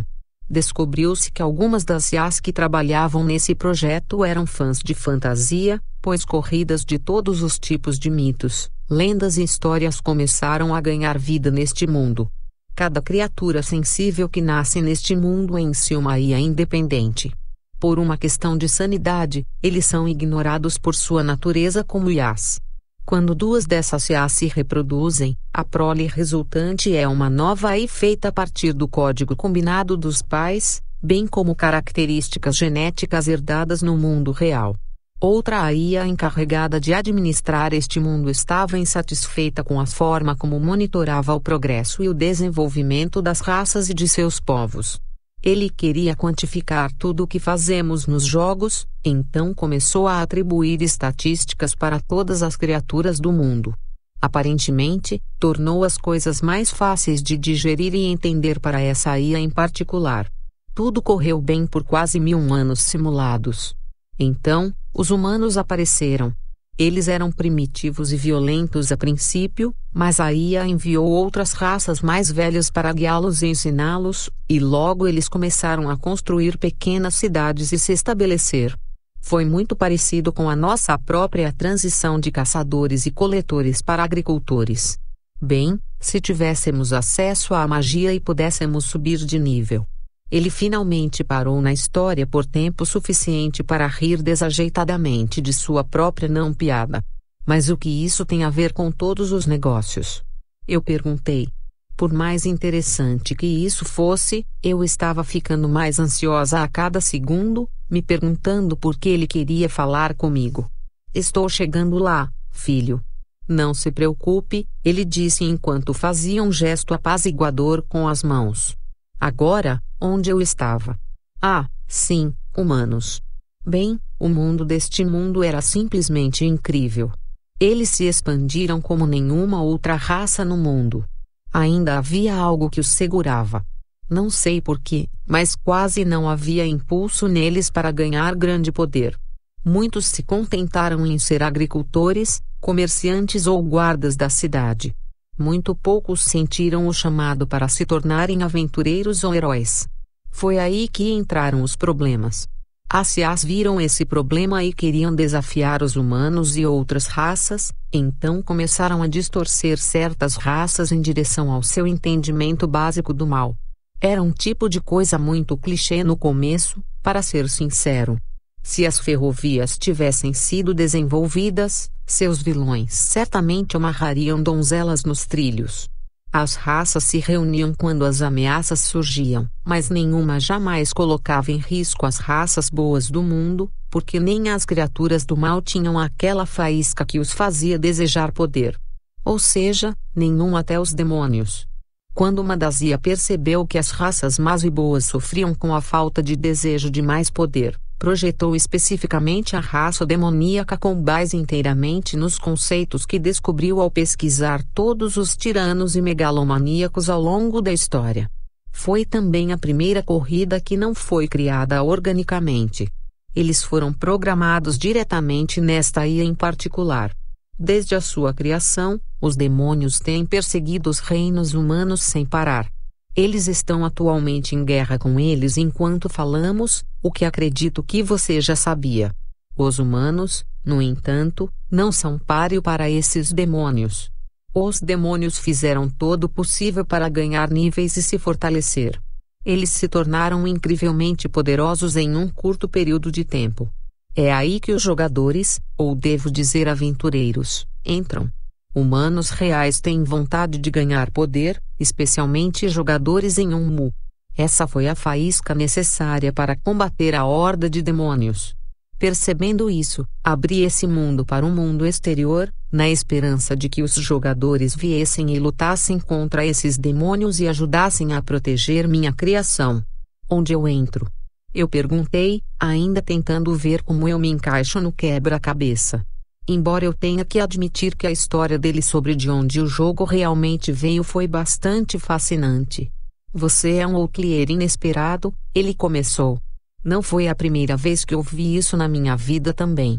Descobriu-se que algumas das I As que trabalhavam nesse projeto eram fãs de fantasia, pois corridas de todos os tipos de mitos, lendas e histórias começaram a ganhar vida neste mundo. Cada criatura sensível que nasce neste mundo é em si uma I A independente. Por uma questão de sanidade, eles são ignorados por sua natureza como I As. Quando duas dessas I As se reproduzem, a prole resultante é uma nova I A feita a partir do código combinado dos pais, bem como características genéticas herdadas no mundo real. Outra I A encarregada de administrar este mundo estava insatisfeita com a forma como monitorava o progresso e o desenvolvimento das raças e de seus povos. Ele queria quantificar tudo o que fazemos nos jogos, então começou a atribuir estatísticas para todas as criaturas do mundo. Aparentemente, tornou as coisas mais fáceis de digerir e entender para essa I A em particular. Tudo correu bem por quase mil anos simulados. Então, os humanos apareceram. Eles eram primitivos e violentos a princípio, mas a I A enviou outras raças mais velhas para guiá-los e ensiná-los, e logo eles começaram a construir pequenas cidades e se estabelecer. Foi muito parecido com a nossa própria transição de caçadores e coletores para agricultores. Bem, se tivéssemos acesso à magia e pudéssemos subir de nível. Ele finalmente parou na história por tempo suficiente para rir desajeitadamente de sua própria não piada. Mas o que isso tem a ver com todos os negócios? Eu perguntei. Por mais interessante que isso fosse, eu estava ficando mais ansiosa a cada segundo, me perguntando por que ele queria falar comigo. Estou chegando lá, filho. Não se preocupe, ele disse enquanto fazia um gesto apaziguador com as mãos. Agora, onde eu estava? Ah, sim, humanos. Bem, o mundo deste mundo era simplesmente incrível. Eles se expandiram como nenhuma outra raça no mundo. Ainda havia algo que os segurava. Não sei porquê, mas quase não havia impulso neles para ganhar grande poder. Muitos se contentaram em ser agricultores, comerciantes ou guardas da cidade. Muito poucos sentiram o chamado para se tornarem aventureiros ou heróis. Foi aí que entraram os problemas. As I As viram esse problema e queriam desafiar os humanos e outras raças, então começaram a distorcer certas raças em direção ao seu entendimento básico do mal. Era um tipo de coisa muito clichê no começo, para ser sincero. Se as ferrovias tivessem sido desenvolvidas, seus vilões certamente amarrariam donzelas nos trilhos. As raças se reuniam quando as ameaças surgiam, mas nenhuma jamais colocava em risco as raças boas do mundo, porque nem as criaturas do mal tinham aquela faísca que os fazia desejar poder. Ou seja, nenhum até os demônios. Quando uma das I A percebeu que as raças más e boas sofriam com a falta de desejo de mais poder, projetou especificamente a raça demoníaca com base inteiramente nos conceitos que descobriu ao pesquisar todos os tiranos e megalomaníacos ao longo da história. Foi também a primeira corrida que não foi criada organicamente. Eles foram programados diretamente nesta I A em particular. Desde a sua criação, os demônios têm perseguido os reinos humanos sem parar. Eles estão atualmente em guerra com eles enquanto falamos, o que acredito que você já sabia. Os humanos, no entanto, não são páreo para esses demônios. Os demônios fizeram todo o possível para ganhar níveis e se fortalecer. Eles se tornaram incrivelmente poderosos em um curto período de tempo. É aí que os jogadores, ou devo dizer aventureiros, entram. Humanos reais têm vontade de ganhar poder, especialmente jogadores em um mu. Essa foi a faísca necessária para combater a horda de demônios. Percebendo isso, abri esse mundo para o mundo exterior, na esperança de que os jogadores viessem e lutassem contra esses demônios e ajudassem a proteger minha criação. Onde eu entro? Eu perguntei, ainda tentando ver como eu me encaixo no quebra-cabeça. Embora eu tenha que admitir que a história dele sobre de onde o jogo realmente veio foi bastante fascinante. Você é um outlier inesperado, ele começou. Não foi a primeira vez que ouvi isso na minha vida também.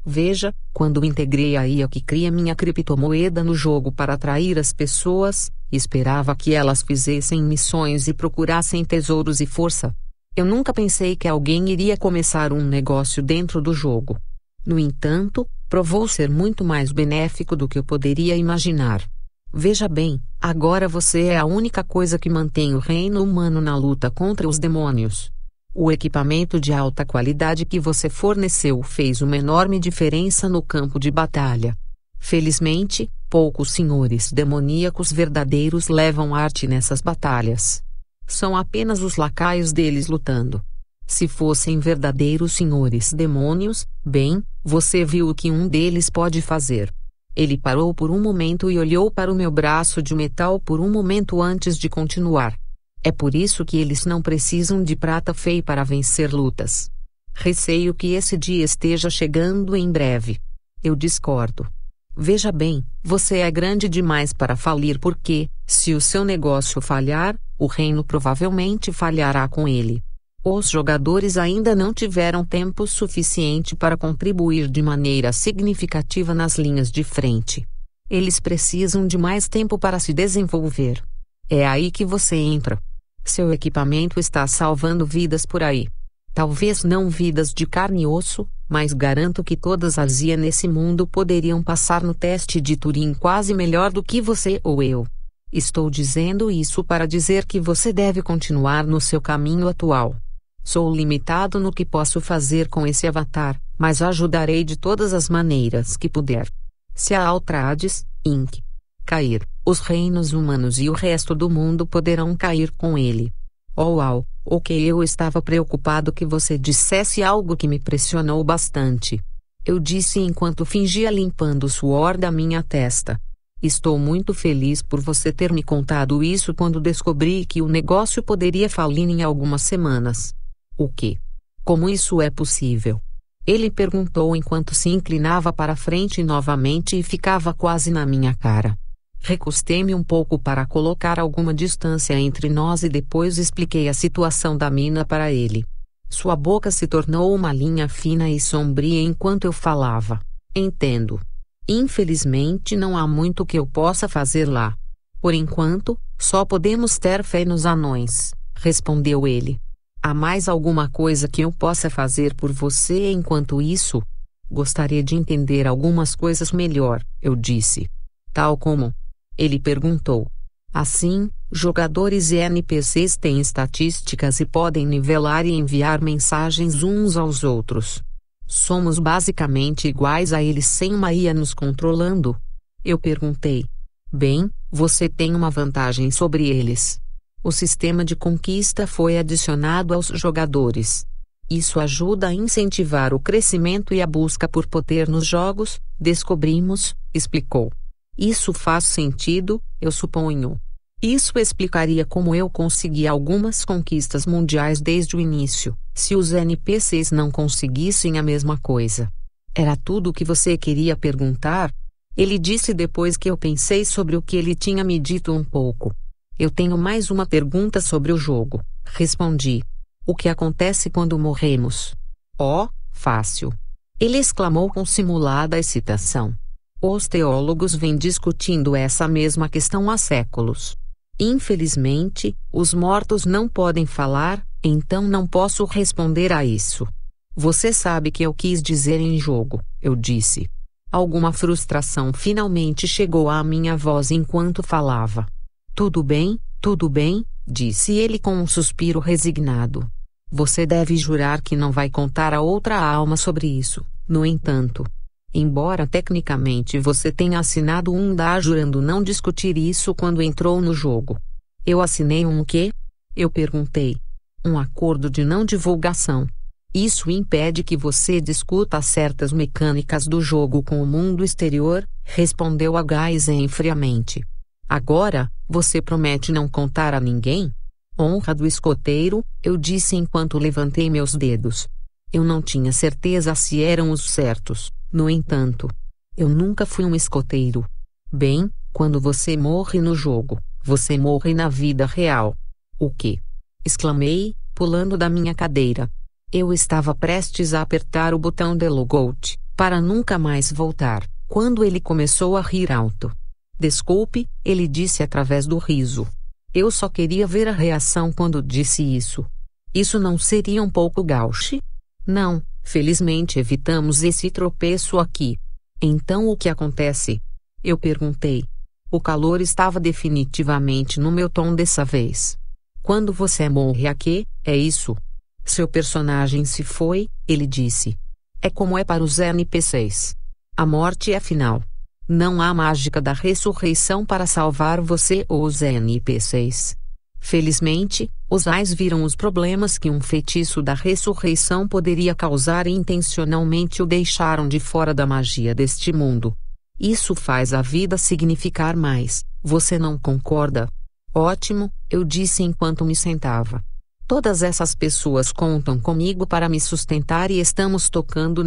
Veja, quando integrei a I A que cria minha criptomoeda no jogo para atrair as pessoas, esperava que elas fizessem missões e procurassem tesouros e força. Eu nunca pensei que alguém iria começar um negócio dentro do jogo. No entanto, provou ser muito mais benéfico do que eu poderia imaginar. Veja bem, agora você é a única coisa que mantém o reino humano na luta contra os demônios. O equipamento de alta qualidade que você forneceu fez uma enorme diferença no campo de batalha. Felizmente, poucos senhores demoníacos verdadeiros levam arte nessas batalhas. São apenas os lacaios deles lutando. Se fossem verdadeiros senhores demônios, bem, você viu o que um deles pode fazer. Ele parou por um momento e olhou para o meu braço de metal por um momento antes de continuar. É por isso que eles não precisam de prata feia para vencer lutas. Receio que esse dia esteja chegando em breve. Eu discordo. Veja bem, você é grande demais para falir porque, se o seu negócio falhar, o reino provavelmente falhará com ele. Os jogadores ainda não tiveram tempo suficiente para contribuir de maneira significativa nas linhas de frente. Eles precisam de mais tempo para se desenvolver. É aí que você entra. Seu equipamento está salvando vidas por aí. Talvez não vidas de carne e osso, mas garanto que todas as I A nesse mundo poderiam passar no teste de Turing quase melhor do que você ou eu. Estou dizendo isso para dizer que você deve continuar no seu caminho atual. Sou limitado no que posso fazer com esse avatar, mas ajudarei de todas as maneiras que puder. Se a Altrades, Incorporated cair, os reinos humanos e o resto do mundo poderão cair com ele. Oh uau, ok, eu estava preocupado que você dissesse algo que me pressionou bastante. Eu disse enquanto fingia limpando o suor da minha testa. Estou muito feliz por você ter me contado isso quando descobri que o negócio poderia falir em algumas semanas. O quê? Como isso é possível? Ele perguntou enquanto se inclinava para frente novamente e ficava quase na minha cara. Recostei-me um pouco para colocar alguma distância entre nós e depois expliquei a situação da mina para ele. Sua boca se tornou uma linha fina e sombria enquanto eu falava. Entendo. Infelizmente não há muito que eu possa fazer lá. Por enquanto, só podemos ter fé nos anões, respondeu ele. Há mais alguma coisa que eu possa fazer por você enquanto isso? Gostaria de entender algumas coisas melhor, eu disse. Tal como? Ele perguntou. Assim, jogadores e N P Cs têm estatísticas e podem nivelar e enviar mensagens uns aos outros. Somos basicamente iguais a eles sem uma I A nos controlando? Eu perguntei. Bem, você tem uma vantagem sobre eles. O sistema de conquista foi adicionado aos jogadores. Isso ajuda a incentivar o crescimento e a busca por poder nos jogos, descobrimos, explicou. Isso faz sentido, eu suponho. Isso explicaria como eu consegui algumas conquistas mundiais desde o início, se os N P Cs não conseguissem a mesma coisa. Era tudo o que você queria perguntar? Ele disse depois que eu pensei sobre o que ele tinha me dito um pouco. Eu tenho mais uma pergunta sobre o jogo, respondi. O que acontece quando morremos? Oh, fácil. Ele exclamou com simulada excitação. Os teólogos vêm discutindo essa mesma questão há séculos. Infelizmente, os mortos não podem falar, então não posso responder a isso. Você sabe que eu quis dizer em jogo, eu disse. Alguma frustração finalmente chegou à minha voz enquanto falava. Tudo bem, tudo bem, disse ele com um suspiro resignado. Você deve jurar que não vai contar a outra alma sobre isso, no entanto. Embora tecnicamente você tenha assinado um D A jurando não discutir isso quando entrou no jogo. Eu assinei um quê? Eu perguntei. Um acordo de não divulgação. Isso impede que você discuta certas mecânicas do jogo com o mundo exterior, respondeu a Gaizen friamente. Agora, você promete não contar a ninguém? Honra do escoteiro, eu disse enquanto levantei meus dedos. Eu não tinha certeza se eram os certos. No entanto, eu nunca fui um escoteiro. Bem, quando você morre no jogo, você morre na vida real. O quê? Exclamei, pulando da minha cadeira. Eu estava prestes a apertar o botão de logout, para nunca mais voltar, quando ele começou a rir alto. Desculpe, ele disse através do riso. Eu só queria ver a reação quando disse isso. Isso não seria um pouco gauche? Não, felizmente evitamos esse tropeço aqui. Então o que acontece? Eu perguntei. O calor estava definitivamente no meu tom dessa vez. Quando você morre aqui, é isso. Seu personagem se foi, ele disse. É como é para os N P Cs. A morte é final. Não há mágica da ressurreição para salvar você ou os N P Cs. Felizmente, os A Is viram os problemas que um feitiço da ressurreição poderia causar e intencionalmente o deixaram de fora da magia deste mundo. Isso faz a vida significar mais, você não concorda? Ótimo, eu disse enquanto me sentava. Todas essas pessoas contam comigo para me sustentar e estamos tocando